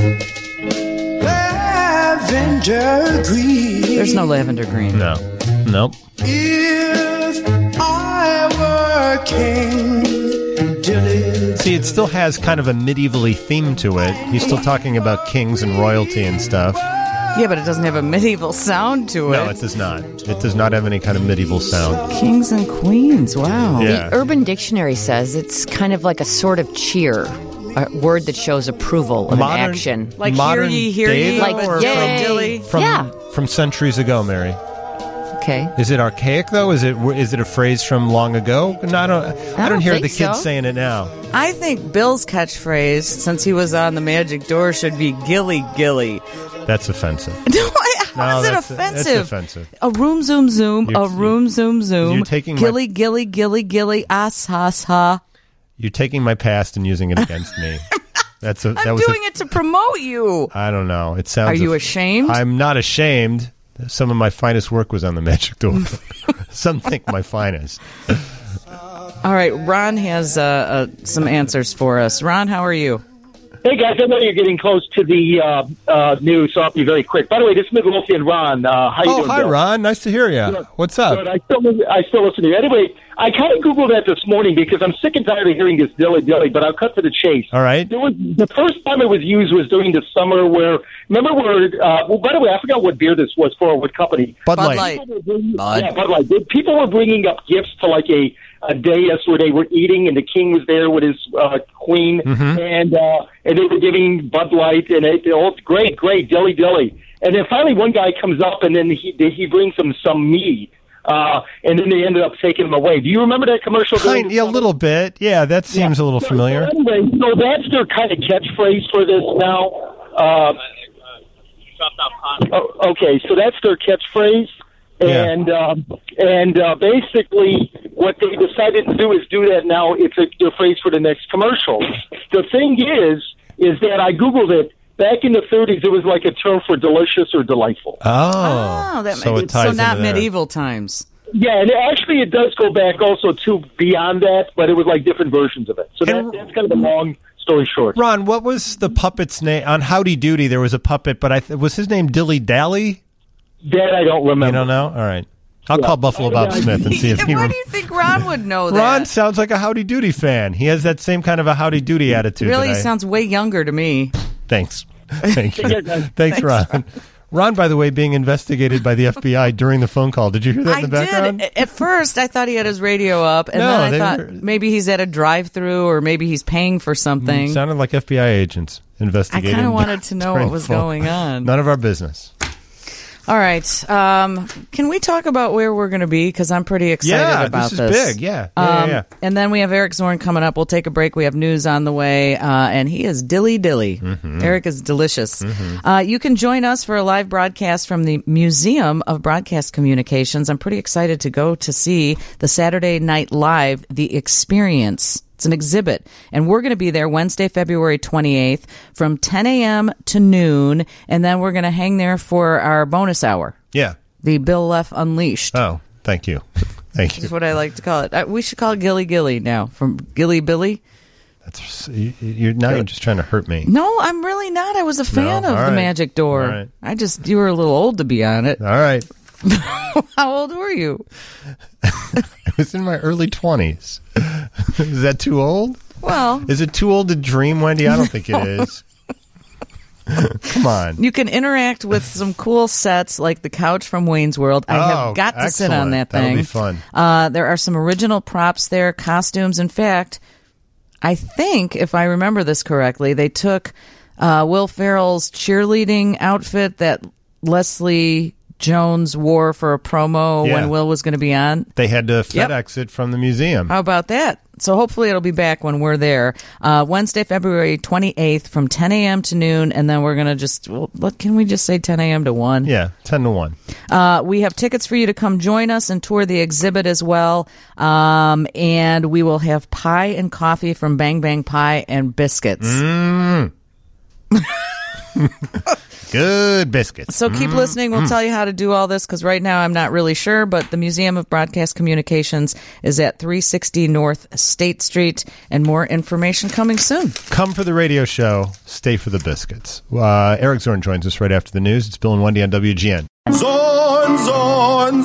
lavender green. There's no lavender green. No. Nope. If I were king, dilly. See, it still has kind of a medievally theme to it. He's still talking about kings and royalty and stuff. Yeah, but it doesn't have a medieval sound to it. No, it does not. It does not have any kind of medieval sound. Kings and queens, wow. Yeah. The Urban Dictionary says it's kind of like a sort of cheer, a word that shows approval of an action. Like modern hear ye, day, like though, or yay. dilly. from centuries ago, Mary. Okay. Is it archaic though? Is it a phrase from long ago? No, I don't hear the think kids so. saying it now. I think Bill's catchphrase, since he was on the Magic Door, should be gilly gilly. That's offensive. How is it that's offensive? offensive. A room zoom zoom, You're- a room zoom zoom. you're taking my- gilly gilly gilly gilly as has ha. You're taking my past and using it against me. I'm doing it to promote you. I don't know. It sounds. Are you ashamed? I'm not ashamed. Some of my finest work was on the Magic Door. Some think my finest. All right, Ron has some answers for us. Ron, how are you? Hey, guys, I know you're getting close to the news, so I'll be very quick. By the way, this is Midlothian Ron. How you doing, hi, Bill? Ron. Nice to hear you. Good. What's up? Good. I still listen to you. Anyway, I kind of Googled that this morning because I'm sick and tired of hearing this dilly-dilly, but I'll cut to the chase. All right. The first time it was used was during the summer where, remember where, by the way, I forgot what beer this was for, what company. Bud Light. Yeah, Bud Light. People were bringing up gifts to like a dais where they were eating, and the king was there with his queen, and they were giving Bud Light, and great, dilly dilly. And then finally, one guy comes up, and then he brings them some mead, and then they ended up taking him away. Do you remember that commercial? Yeah, a little bit. Yeah, that seems a little familiar. So anyway, so that's their kind of catchphrase for this now. Okay, so that's their catchphrase. Yeah. And basically, what they decided to do is do that now. It's their phrase for the next commercial. The thing is that I Googled it. Back in the 30s, it was like a term for delicious or delightful. So it ties so not into there. medieval times. Yeah, and actually it does go back also to beyond that, but it was like different versions of it. So that's kind of a long story short. Ron, what was the puppet's name? On Howdy Doody, there was a puppet, but was his name Dilly Dally? That I don't remember. You don't know? All right. I'll call Buffalo Bob Smith and see if he... Why do you think Ron would know that? Ron sounds like a Howdy Doody fan. He has that same kind of a Howdy Doody attitude. Really, he sounds way younger to me. Thanks. Thank you. Thanks, Ron. Ron, by the way, being investigated by the FBI during the phone call. Did you hear that in the background? Did. At first, I thought he had his radio up, and then I thought maybe he's at a drive-thru or maybe he's paying for something. Sounded like FBI agents investigating. I kind of wanted to know what was going on. None of our business. All right. Can we talk about where we're going to be? Because I'm pretty excited about this. Yeah, this is big. Yeah. And then we have Eric Zorn coming up. We'll take a break. We have news on the way. And he is dilly-dilly. Mm-hmm. Eric is delicious. You can join us for a live broadcast from the Museum of Broadcast Communications. I'm pretty excited to go to see the Saturday Night Live, The Experience It's an exhibit. And we're going to be there Wednesday, February 28th from 10 a.m. to noon. And then we're going to hang there for our bonus hour. Yeah. The Bill Leff Unleashed. Oh, thank you. Thank you. That's what I like to call it. We should call it Gilly Gilly now, from Gilly Billy. You're just trying to hurt me. No, I'm really not. I was a fan of the Magic Door. Right. You were a little old to be on it. All right. How old were you? I was in my early 20s. Is that too old? Well. Is it too old to dream, Wendy? I don't think it is. Come on. You can interact with some cool sets like the couch from Wayne's World. I have got to sit on that thing. That'll be fun. There are some original props there, costumes. In fact, I think, if I remember this correctly, they took Will Ferrell's cheerleading outfit that Leslie Jones wore for a promo when Will was going to be on. They had to FedEx it from the museum. How about that? So hopefully it'll be back when we're there. Wednesday, February 28th from 10 a.m. to noon, and then we're going to can we just say 10 a.m. to 1? Yeah, 10 to 1. We have tickets for you to come join us and tour the exhibit as well. And we will have pie and coffee from Bang Bang Pie and biscuits. Good biscuits. So keep listening. We'll tell you how to do all this, because right now I'm not really sure, but the Museum of Broadcast Communications is at 360 North State Street, and more information coming soon. Come for the radio show. Stay for the biscuits. Eric Zorn joins us right after the news. It's Bill and Wendy on WGN. Zorn, Zorn,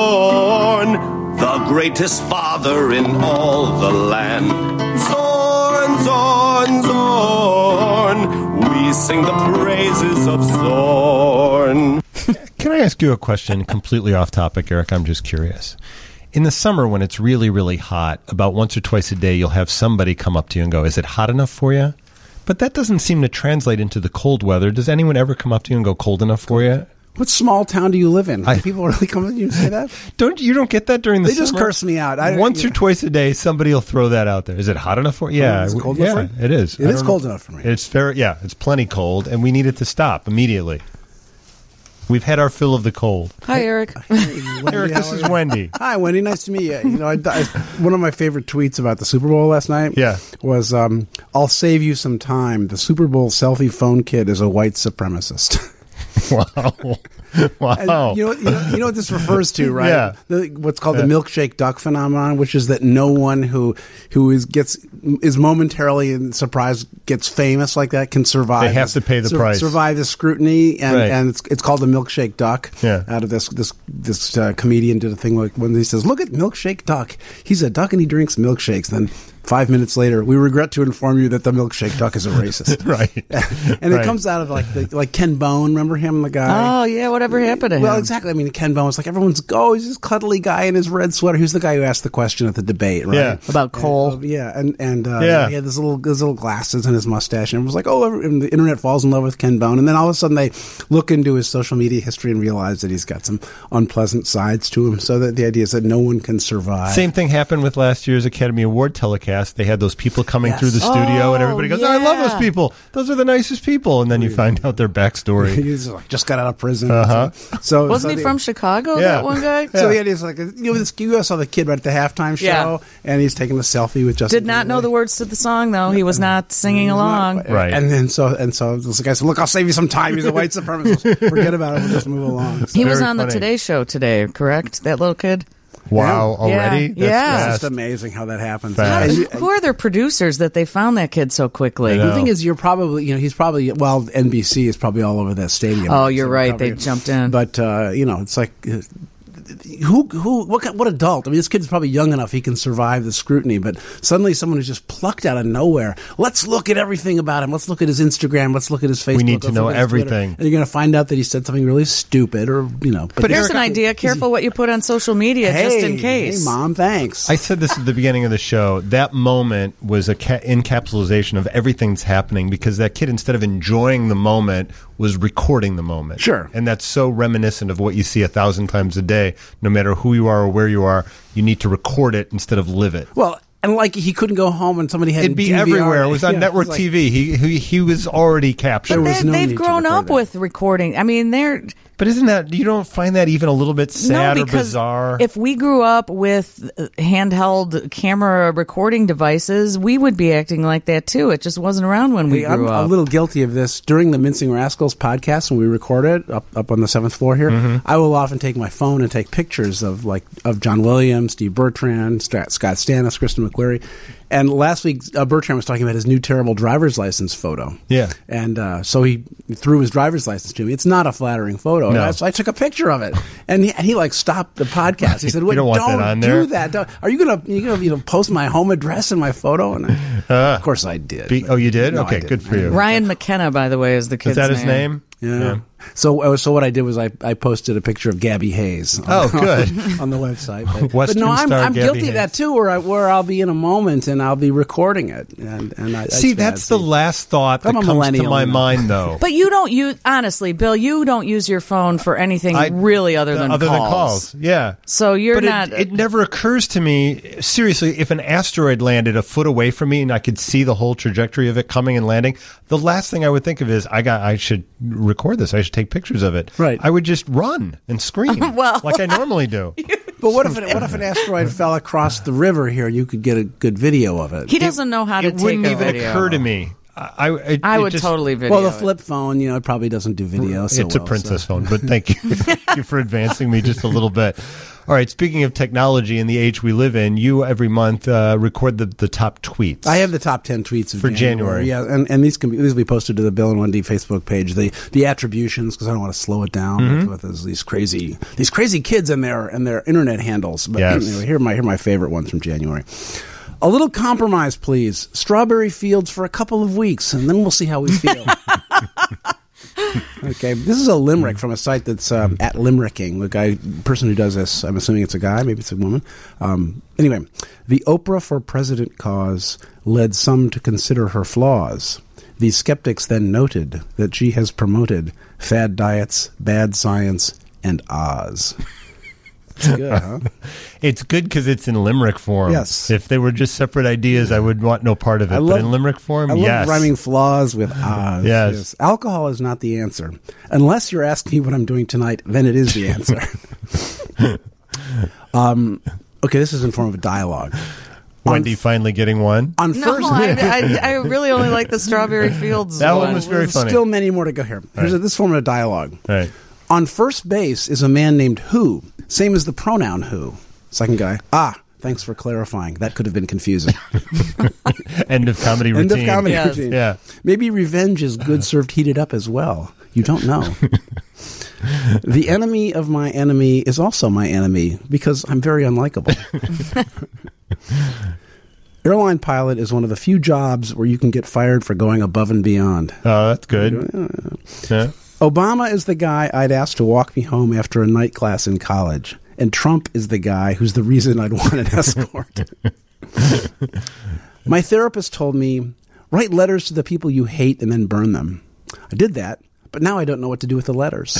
Zorn, the greatest father in all the land. Zorn, Zorn, Zorn, we sing the praises of Zorn. Can I ask you a question completely off topic, Eric? I'm just curious. In the summer, when it's really, really hot, about once or twice a day, you'll have somebody come up to you and go, is it hot enough for you? But that doesn't seem to translate into the cold weather. Does anyone ever come up to you and go, cold enough for you? What small town do you live in? Do people really come up to you and say that? You don't get that during the summer? They just curse me out. Once or twice a day, somebody will throw that out there. Is it hot enough for you? Yeah. It's cold enough for you? It is. It is cold enough for me. It's it's plenty cold, and we need it to stop immediately. We've had our fill of the cold. Hi, Eric. Eric, this is Wendy. Hi, Wendy. Nice to meet you. One of my favorite tweets about the Super Bowl last night was, I'll save you some time. The Super Bowl selfie phone kid is a white supremacist. Wow. Wow. And you know what this refers to, right? Yeah. What's called the milkshake duck phenomenon, which is that no one who is momentarily surprised gets famous like that can survive. They have to pay the price. Survive the scrutiny, and it's called the milkshake duck. Yeah. Out of this comedian did a thing when he says, "Look at milkshake duck. He's a duck and he drinks milkshakes." Then 5 minutes later, we regret to inform you that the milkshake duck is a racist. Right. And it comes out of like Ken Bone. Remember him, the guy? Oh, yeah. Whatever happened to him? Well, exactly. I mean, Ken Bone was like, he's this cuddly guy in his red sweater. Who's the guy who asked the question at the debate, right? Yeah. About coal. And he had his little glasses and his mustache, and it was like, and the internet falls in love with Ken Bone. And then all of a sudden they look into his social media history and realize that he's got some unpleasant sides to him. So that the idea is that no one can survive. Same thing happened with last year's Academy Award telecast. They had those people coming through the studio, and everybody goes, I love those people. Those are the nicest people. And then you find out their backstory. He's like, just got out of prison. So wasn't he from Chicago, that one guy? So the idea is like, you saw the kid right at the halftime show, and he's taking a selfie with Justin. Did not know the words to the song, though. He was not singing along. Right. And then so the guy said, look, I'll save you some time. He's a white supremacist. Forget about it. We'll just move along. He was on the Today Show today, correct? That little kid? Wow, already? Yeah. It's just amazing how that happens. Who are their producers that they found that kid so quickly? The thing is, he's probably, NBC is probably all over that stadium. Oh, you're right. They jumped in. But, it's like... What adult? I mean, this kid's probably young enough he can survive the scrutiny, but suddenly someone is just plucked out of nowhere. Let's look at everything about him. Let's look at his Instagram. Let's look at his Facebook. We need to know everything. And you're going to find out that he said something really stupid, or But here's an idea: careful what you put on social media, just in case. Hey, Mom, thanks. I said this at the beginning of the show. That moment was a encapsulation of everything that's happening, because that kid, instead of enjoying the moment, was recording the moment. Sure. And that's so reminiscent of what you see 1,000 times a day. No matter who you are or where you are, you need to record it instead of live it. Well, And like he couldn't go home and somebody had it'd be DVR. everywhere. It was on network TV. He was already captured. But they've grown up with recording. I mean, But isn't that, you don't find that even a little bit sad or because bizarre? If we grew up with handheld camera recording devices, we would be acting like that too. It just wasn't around when we grew up. I'm a little guilty of this. During the Mincing Rascals podcast, when we record it up on the 7th floor here, I will often take my phone and take pictures of John Williams, Steve Bertrand, Scott Stannis, Kristen McQuarrie. And last week, Bertrand was talking about his new terrible driver's license photo. Yeah. And so he threw his driver's license to me. It's not a flattering photo. No. So I took a picture of it. And he stopped the podcast. He said, "Wait, don't do that. Are you gonna post my home address in my photo?" And of course I did. You did? No, okay, good for you. Ryan McKenna, by the way, is the kid's name. Is that his name? Yeah. So what I did was I posted a picture of Gabby Hayes. Good. On the website. But no, I'm guilty Hayes. of that too, where I'll be in a moment and I'll be recording it. And that's the last thought that comes to my mind, though. But you don't use, honestly, Bill, you don't use your phone for anything really other than calls. Yeah. So you're not. It never occurs to me, seriously, if an asteroid landed a foot away from me and I could see the whole trajectory of it coming and landing, the last thing I would think of is I should record this. I should take pictures of it. Right. I would just run and scream like I normally do. But what if an asteroid fell across the river here? You could get a good video of it. He doesn't know how to take a video. It wouldn't even occur to me. I would totally video. Well, the flip phone, it probably doesn't do video. It's a princess phone, but thank you. Thank you for advancing me just a little bit. All right, speaking of technology and the age we live in, you every month record the top tweets. I have the top 10 tweets of for January. Yeah, and these will be posted to the Bill and Wendy Facebook page. The attributions, because I don't want to slow it down with these crazy kids and their internet handles. But anyway, here are my favorite ones from January. A little compromise, please. Strawberry fields for a couple of weeks, and then we'll see how we feel. Okay, this is a limerick from a site that's at Limericking. The person who does this, I'm assuming it's a guy, maybe it's a woman. Anyway, the Oprah for President cause led some to consider her flaws. These skeptics then noted that she has promoted fad diets, bad science, and Oz. It's good, huh? It's good because it's in limerick form. Yes. If they were just separate ideas, I would want no part of it. But in limerick form, I love rhyming flaws with Oz. Yes. Alcohol is not the answer. Unless you're asking me what I'm doing tonight, then it is the answer. Okay, this is in form of a dialogue. Wendy finally getting one. I really only like the Strawberry Fields that one was very funny. Still many more to go here. Here's this form of a dialogue. Right. On first base is a man named Who, same as the pronoun who. Second guy, thanks for clarifying. That could have been confusing. End of comedy routine. End of comedy routine. Yeah. Maybe revenge is good served heated up as well. You don't know. The enemy of my enemy is also my enemy because I'm very unlikable. Airline pilot is one of the few jobs where you can get fired for going above and beyond. Oh, that's good. Yeah. Obama is the guy I'd ask to walk me home after a night class in college. And Trump is the guy who's the reason I'd want an escort. My therapist told me, write letters to the people you hate and then burn them. I did that, but now I don't know what to do with the letters.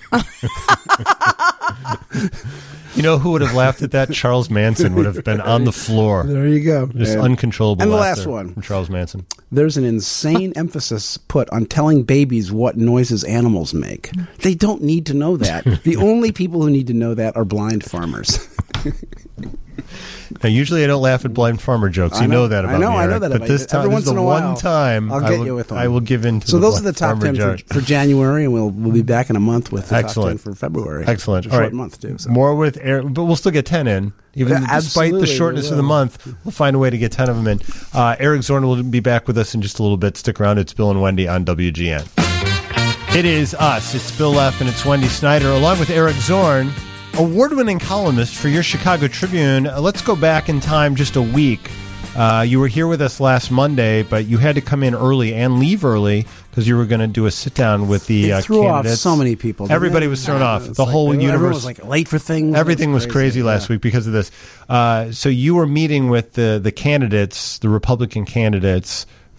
You know who would have laughed at that? Charles Manson would have been on the floor. There you go. Just uncontrollable and the laughter last one from Charles Manson. There's an insane emphasis put on telling babies what noises animals make. They don't need to know that. The only people who need to know that are blind farmers. Now, usually I don't laugh at blind farmer jokes. You know that about me, I know that but about this you. time, Every this is once the in a one while, time I'll get you with one. I will give in to So the those are the top 10 for January, and we'll be back in a month with the top 10 for February. Excellent. It's a short month, too. So. More with Eric, but we'll still get 10 in. Even despite the shortness of the month, we'll find a way to get 10 of them in. Eric Zorn will be back with us in just a little bit. Stick around. It's Bill and Wendy on WGN. It is us. It's Bill F. and it's Wendy Snyder, along with Eric Zorn, award-winning columnist for your Chicago Tribune. Let's go back in time just a week. You were here with us last Monday, but you had to come in early and leave early because you were going to do a sit-down with the threw candidates. Off so many people. Everybody was thrown off. The whole universe. Everyone was late for things. Everything was crazy last week because of this. So you were meeting with the candidates, the Republican candidates,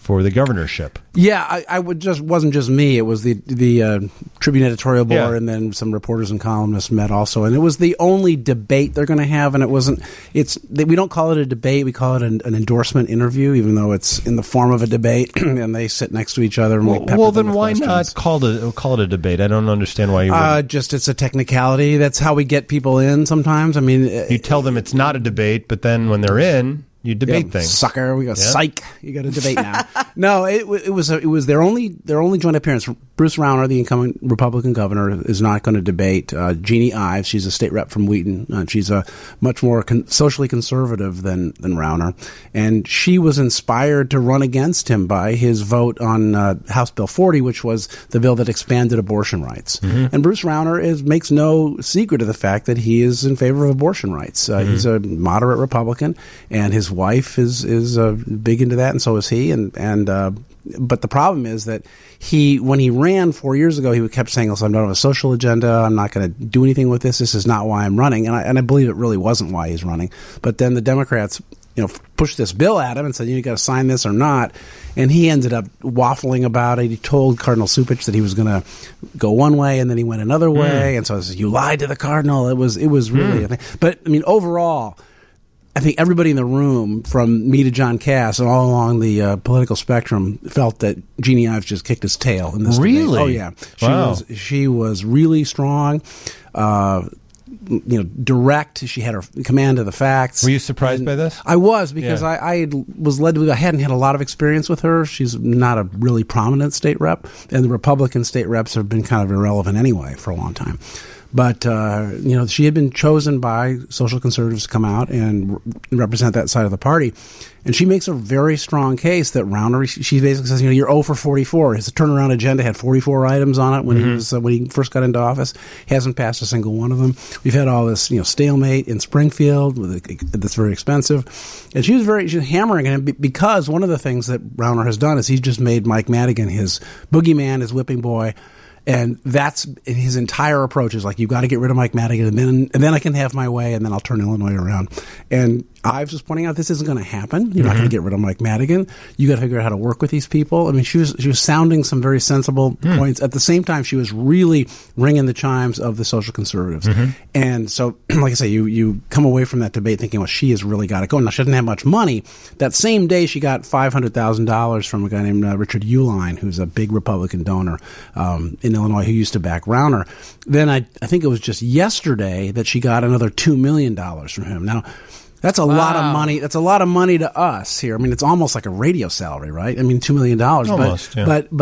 for the governorship. Yeah, I would wasn't just me. It was the Tribune editorial board, and then some reporters and columnists met also. And it was the only debate they're going to have. And it wasn't. We don't call it a debate. We call it an endorsement interview, even though it's in the form of a debate. And they sit next to each other. And well, then why not call it a debate? I don't understand why you. Just it's a technicality. That's how we get people in sometimes. I mean, you tell them it's not a debate, but then when they're in, you debate things. Sucker, we go psych. You got to debate now. No, it was their only joint appearance. Bruce Rauner, the incoming Republican governor, is not going to debate Jeannie Ives. She's a state rep from Wheaton. She's a much more socially conservative than Rauner, and she was inspired to run against him by his vote on House Bill 40, which was the bill that expanded abortion rights. Mm-hmm. And Bruce Rauner makes no secret of the fact that he is in favor of abortion rights. He's a moderate Republican, and his wife is big into that, and so is he. But the problem is that when he ran 4 years ago, he kept saying, "Listen, I don't have a social agenda. I'm not going to do anything with this. This is not why I'm running." And I believe it really wasn't why he's running. But then the Democrats, pushed this bill at him and said, "You got to sign this or not." And he ended up waffling about it. He told Cardinal Cupich that he was going to go one way, and then he went another way. And so I said, "You lied to the Cardinal." It was really a thing. But I mean, overall, I think everybody in the room, from me to John Cass and all along the political spectrum, felt that Jeannie Ives just kicked his tail in this debate. Really? Oh yeah, she was really strong. Direct. She had her command of the facts. Were you surprised by this? I was, because I was led to. I hadn't had a lot of experience with her. She's not a really prominent state rep, and the Republican state reps have been kind of irrelevant anyway for a long time. But, she had been chosen by social conservatives to come out and represent that side of the party. And she makes a very strong case that Rauner, she basically says, you're 0 for 44. His turnaround agenda had 44 items on it when he first got into office. He hasn't passed a single one of them. We've had all this, stalemate in Springfield that's very expensive. And she's hammering at him because one of the things that Rauner has done is he's just made Mike Madigan his boogeyman, his whipping boy. And that's his entire approach is like, you've got to get rid of Mike Madigan, and then I can have my way, and then I'll turn Illinois around. And Ives was pointing out this isn't going to happen. You're not going to get rid of Mike Madigan. You got to figure out how to work with these people. I mean, she was sounding some very sensible points. At the same time, she was really ringing the chimes of the social conservatives. And so, like I say, you come away from that debate thinking, well, she has really got it going. Now, she doesn't have much money. That same day, she got $500,000 from a guy named Richard Uihlein, who's a big Republican donor in Illinois who used to back Rauner. Then I think it was just yesterday that she got another $2 million from him. Now, that's a lot of money. That's a lot of money to us here. I mean, it's almost like a radio salary, right? I mean, $2 million. Almost,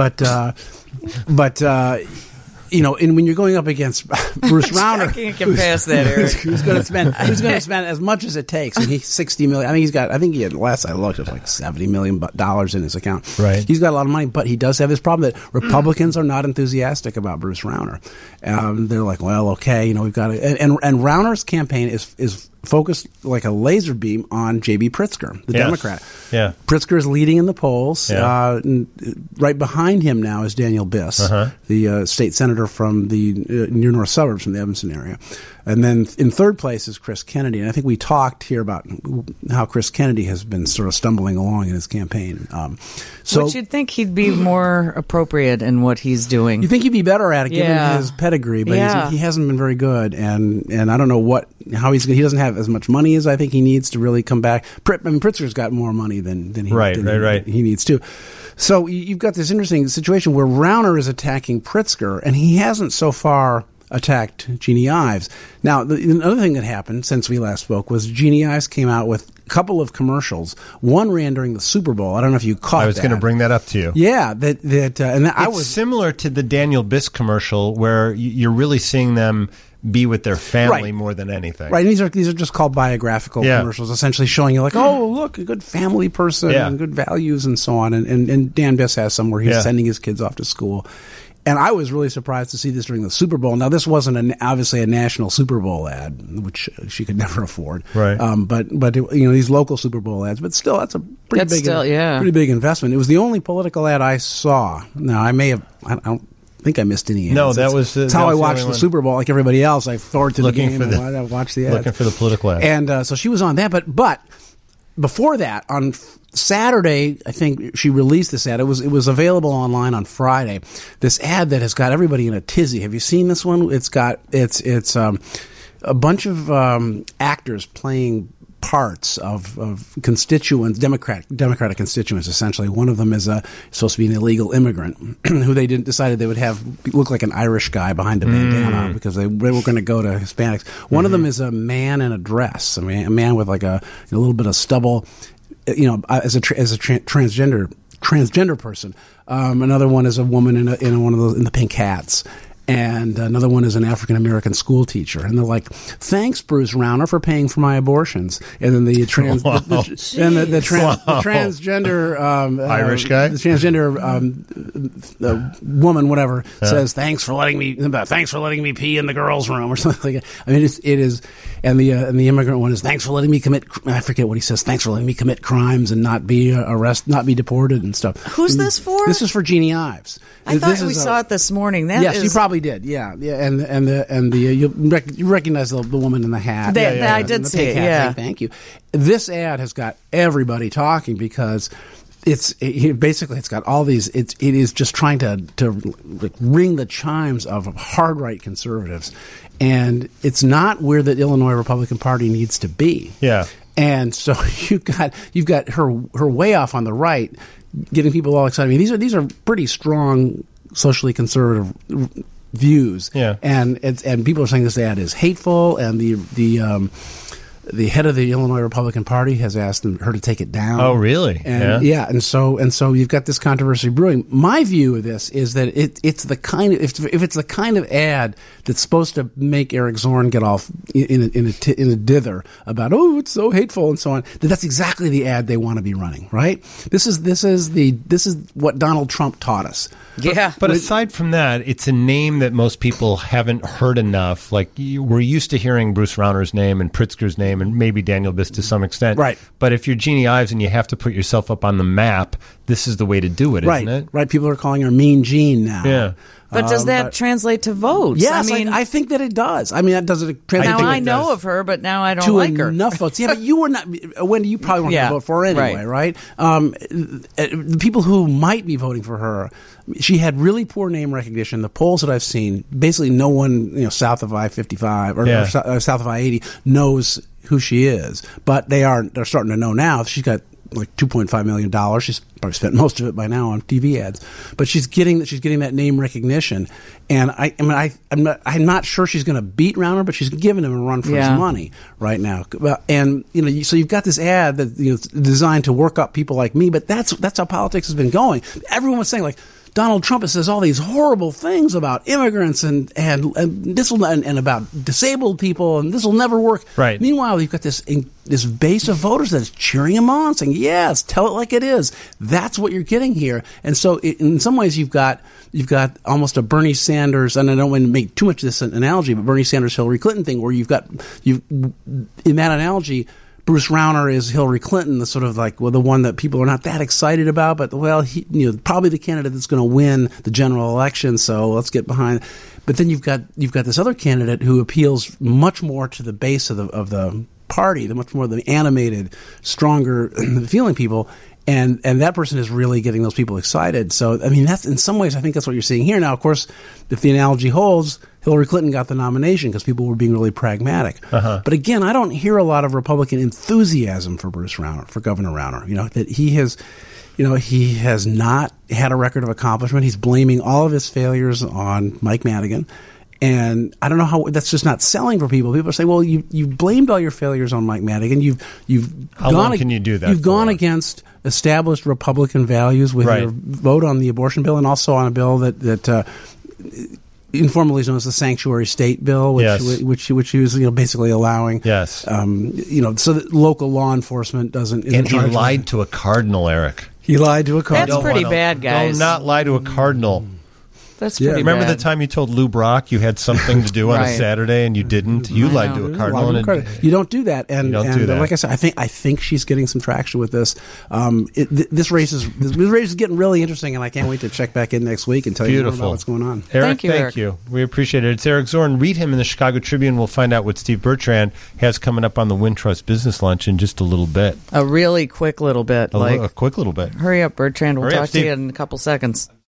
but and when you're going up against Bruce Rauner, I can't get past that, Eric. who's going to spend as much as it takes. I mean, he's $60 million. I think he had, last I looked, it was like $70 million in his account. Right. He's got a lot of money, but he does have this problem that Republicans are not enthusiastic about Bruce Rauner. They're like, well, okay, we've got to, and Rauner's campaign is focused like a laser beam on J.B. Pritzker, the Democrat. Yeah. Pritzker is leading in the polls. Yeah. Right behind him now is Daniel Biss, the state senator from the near north suburbs from the Evanston area. And then in third place is Chris Kennedy. And I think we talked here about how Chris Kennedy has been sort of stumbling along in his campaign. But you'd think he'd be more appropriate in what he's doing. You think he'd be better at it given his pedigree, but he hasn't been very good. And I don't know he doesn't have as much money as I think he needs to really come back. Pritzker's got more money than he needs to. So you've got this interesting situation where Rauner is attacking Pritzker, and he hasn't so far attacked Jeannie Ives. Now, another thing that happened since we last spoke was Jeannie Ives came out with a couple of commercials. One ran during the Super Bowl. I don't know if you caught that. I was going to bring that up to you. Yeah. I was similar to the Daniel Biss commercial where you're really seeing them be with their family more than anything. Right. And these are just called biographical commercials, essentially showing you like, oh, look, a good family person and good values and so on. And Dan Biss has some where he's sending his kids off to school. And I was really surprised to see this during the Super Bowl. Now, this wasn't obviously a national Super Bowl ad, which she could never afford. Right. But these local Super Bowl ads. But still, that's a pretty big investment. It was the only political ad I saw. Now, I don't think I missed any ads. No, that's how I watched the Super Bowl. Like everybody else, I forward to the game and I watched the ads. Looking for the political ads. And so she was on that. But before that, on Saturday, I think she released this ad. It was available online on Friday. This ad that has got everybody in a tizzy. Have you seen this one? It's a bunch of actors playing parts of constituents, Democratic constituents, essentially. One of them is supposed to be an illegal immigrant who they decided they would have look like an Irish guy behind a bandana because they were going to go to Hispanics. One of them is a man in a dress, a man with like a little bit of stubble, as a transgender person. Another one is a woman in one of those in the pink hats. And another one is an African-American school teacher. And they're like, thanks, Bruce Rauner, for paying for my abortions. And then the transgender Irish guy? The transgender woman, whatever, says, thanks for letting me pee in the girls' room or something like that. I mean, it is. And the immigrant one is, thanks for letting me I forget what he says, thanks for letting me commit crimes and not be deported and stuff. Who's this for? This is for Jeannie Ives. I thought we saw it this morning. Yes, you probably did. Yeah. And you recognize the woman in the hat. I did see it. Yeah, thank you. This ad has got everybody talking because it's got all these. It is just trying to ring the chimes of hard right conservatives, and it's not where the Illinois Republican Party needs to be. Yeah. And so you've got her way off on the right, getting people all excited. I mean, these are pretty strong socially conservative views. Yeah. And people are saying this ad is hateful, and the head of the Illinois Republican Party has asked her to take it down. Oh, really? And and so you've got this controversy brewing. My view of this is that it's the kind of if it's the kind of ad that's supposed to make Eric Zorn get off in a dither about it's so hateful and so on. That's exactly the ad they want to be running, right? This is what Donald Trump taught us. Yeah. But aside from that, it's a name that most people haven't heard enough. Like, we're used to hearing Bruce Rauner's name and Pritzker's name and maybe Daniel Biss to some extent. Right. But if you're Jeannie Ives and you have to put yourself up on the map, this is the way to do it, isn't it? Right. People are calling her Mean Jean now. Yeah. But does that translate to votes? Yes, I think that it does. I mean, that doesn't translate. Now I know of her, but now I don't to like her. Enough votes. Yeah, but you were not. Wendy, you probably weren't going to vote for her anyway, right? The people who might be voting for her, she had really poor name recognition. The polls that I've seen, basically no one south of I-55 or south of I-80 knows who she is, but they're starting to know now. She's got like $2.5 million. She's probably spent most of it by now on TV ads, but she's getting that name recognition. And I'm not sure she's going to beat Rauner, but she's giving him a run for his money right now. And so you've got this ad that designed to work up people like me, but that's how politics has been going. Everyone was saying like, Donald Trump says all these horrible things about immigrants and this will and about disabled people, and this will never work. Right. Meanwhile, you've got this base of voters that's cheering him on, saying, "Yes, tell it like it is." That's what you're getting here. And so, in some ways, you've got almost a Bernie Sanders, and I don't want to make too much of this an analogy, but Bernie Sanders Hillary Clinton thing, where you've in that analogy, Bruce Rauner is Hillary Clinton, the sort of like, the one that people are not that excited about, but probably the candidate that's going to win the general election. So let's get behind. But then you've got this other candidate who appeals much more to the base of the party, the much more the animated, stronger feeling people. And that person is really getting those people excited. So, I mean, that's in some ways, I think that's what you're seeing here. Now, of course, if the analogy holds, Hillary Clinton got the nomination because people were being really pragmatic. Uh-huh. But again, I don't hear a lot of Republican enthusiasm for Bruce Rauner, for Governor Rauner. That he has not had a record of accomplishment. He's blaming all of his failures on Mike Madigan. And I don't know how that's just not selling for people. People say, "Well, you blamed all your failures on Mike Madigan. How long can you do that? You've gone against established Republican values with your vote on the abortion bill, and also on a bill that informally is known as the Sanctuary State Bill, which he was basically allowing. Yes. So that local law enforcement doesn't. And he lied to a cardinal, Eric. He lied to a cardinal. That's pretty bad, guys. Don't not lie to a cardinal. That's pretty Remember bad. the time you told Lou Brock you had something to do on a Right. Saturday and you didn't? You lied to a Cardinal. You don't do that, and do that. like I said, I think she's getting some traction with this. This race is getting really interesting, and I can't wait to check back in next week and tell you more about what's going on. Eric, thank you. We appreciate it. It's Eric Zorn. Read him in the Chicago Tribune. We'll find out what Steve Bertrand has coming up on the Wintrust Business Lunch in just a little bit. A really quick little bit. A quick little bit. Hurry up, Bertrand. We'll Hurry up, talk to you Steve. in a couple seconds.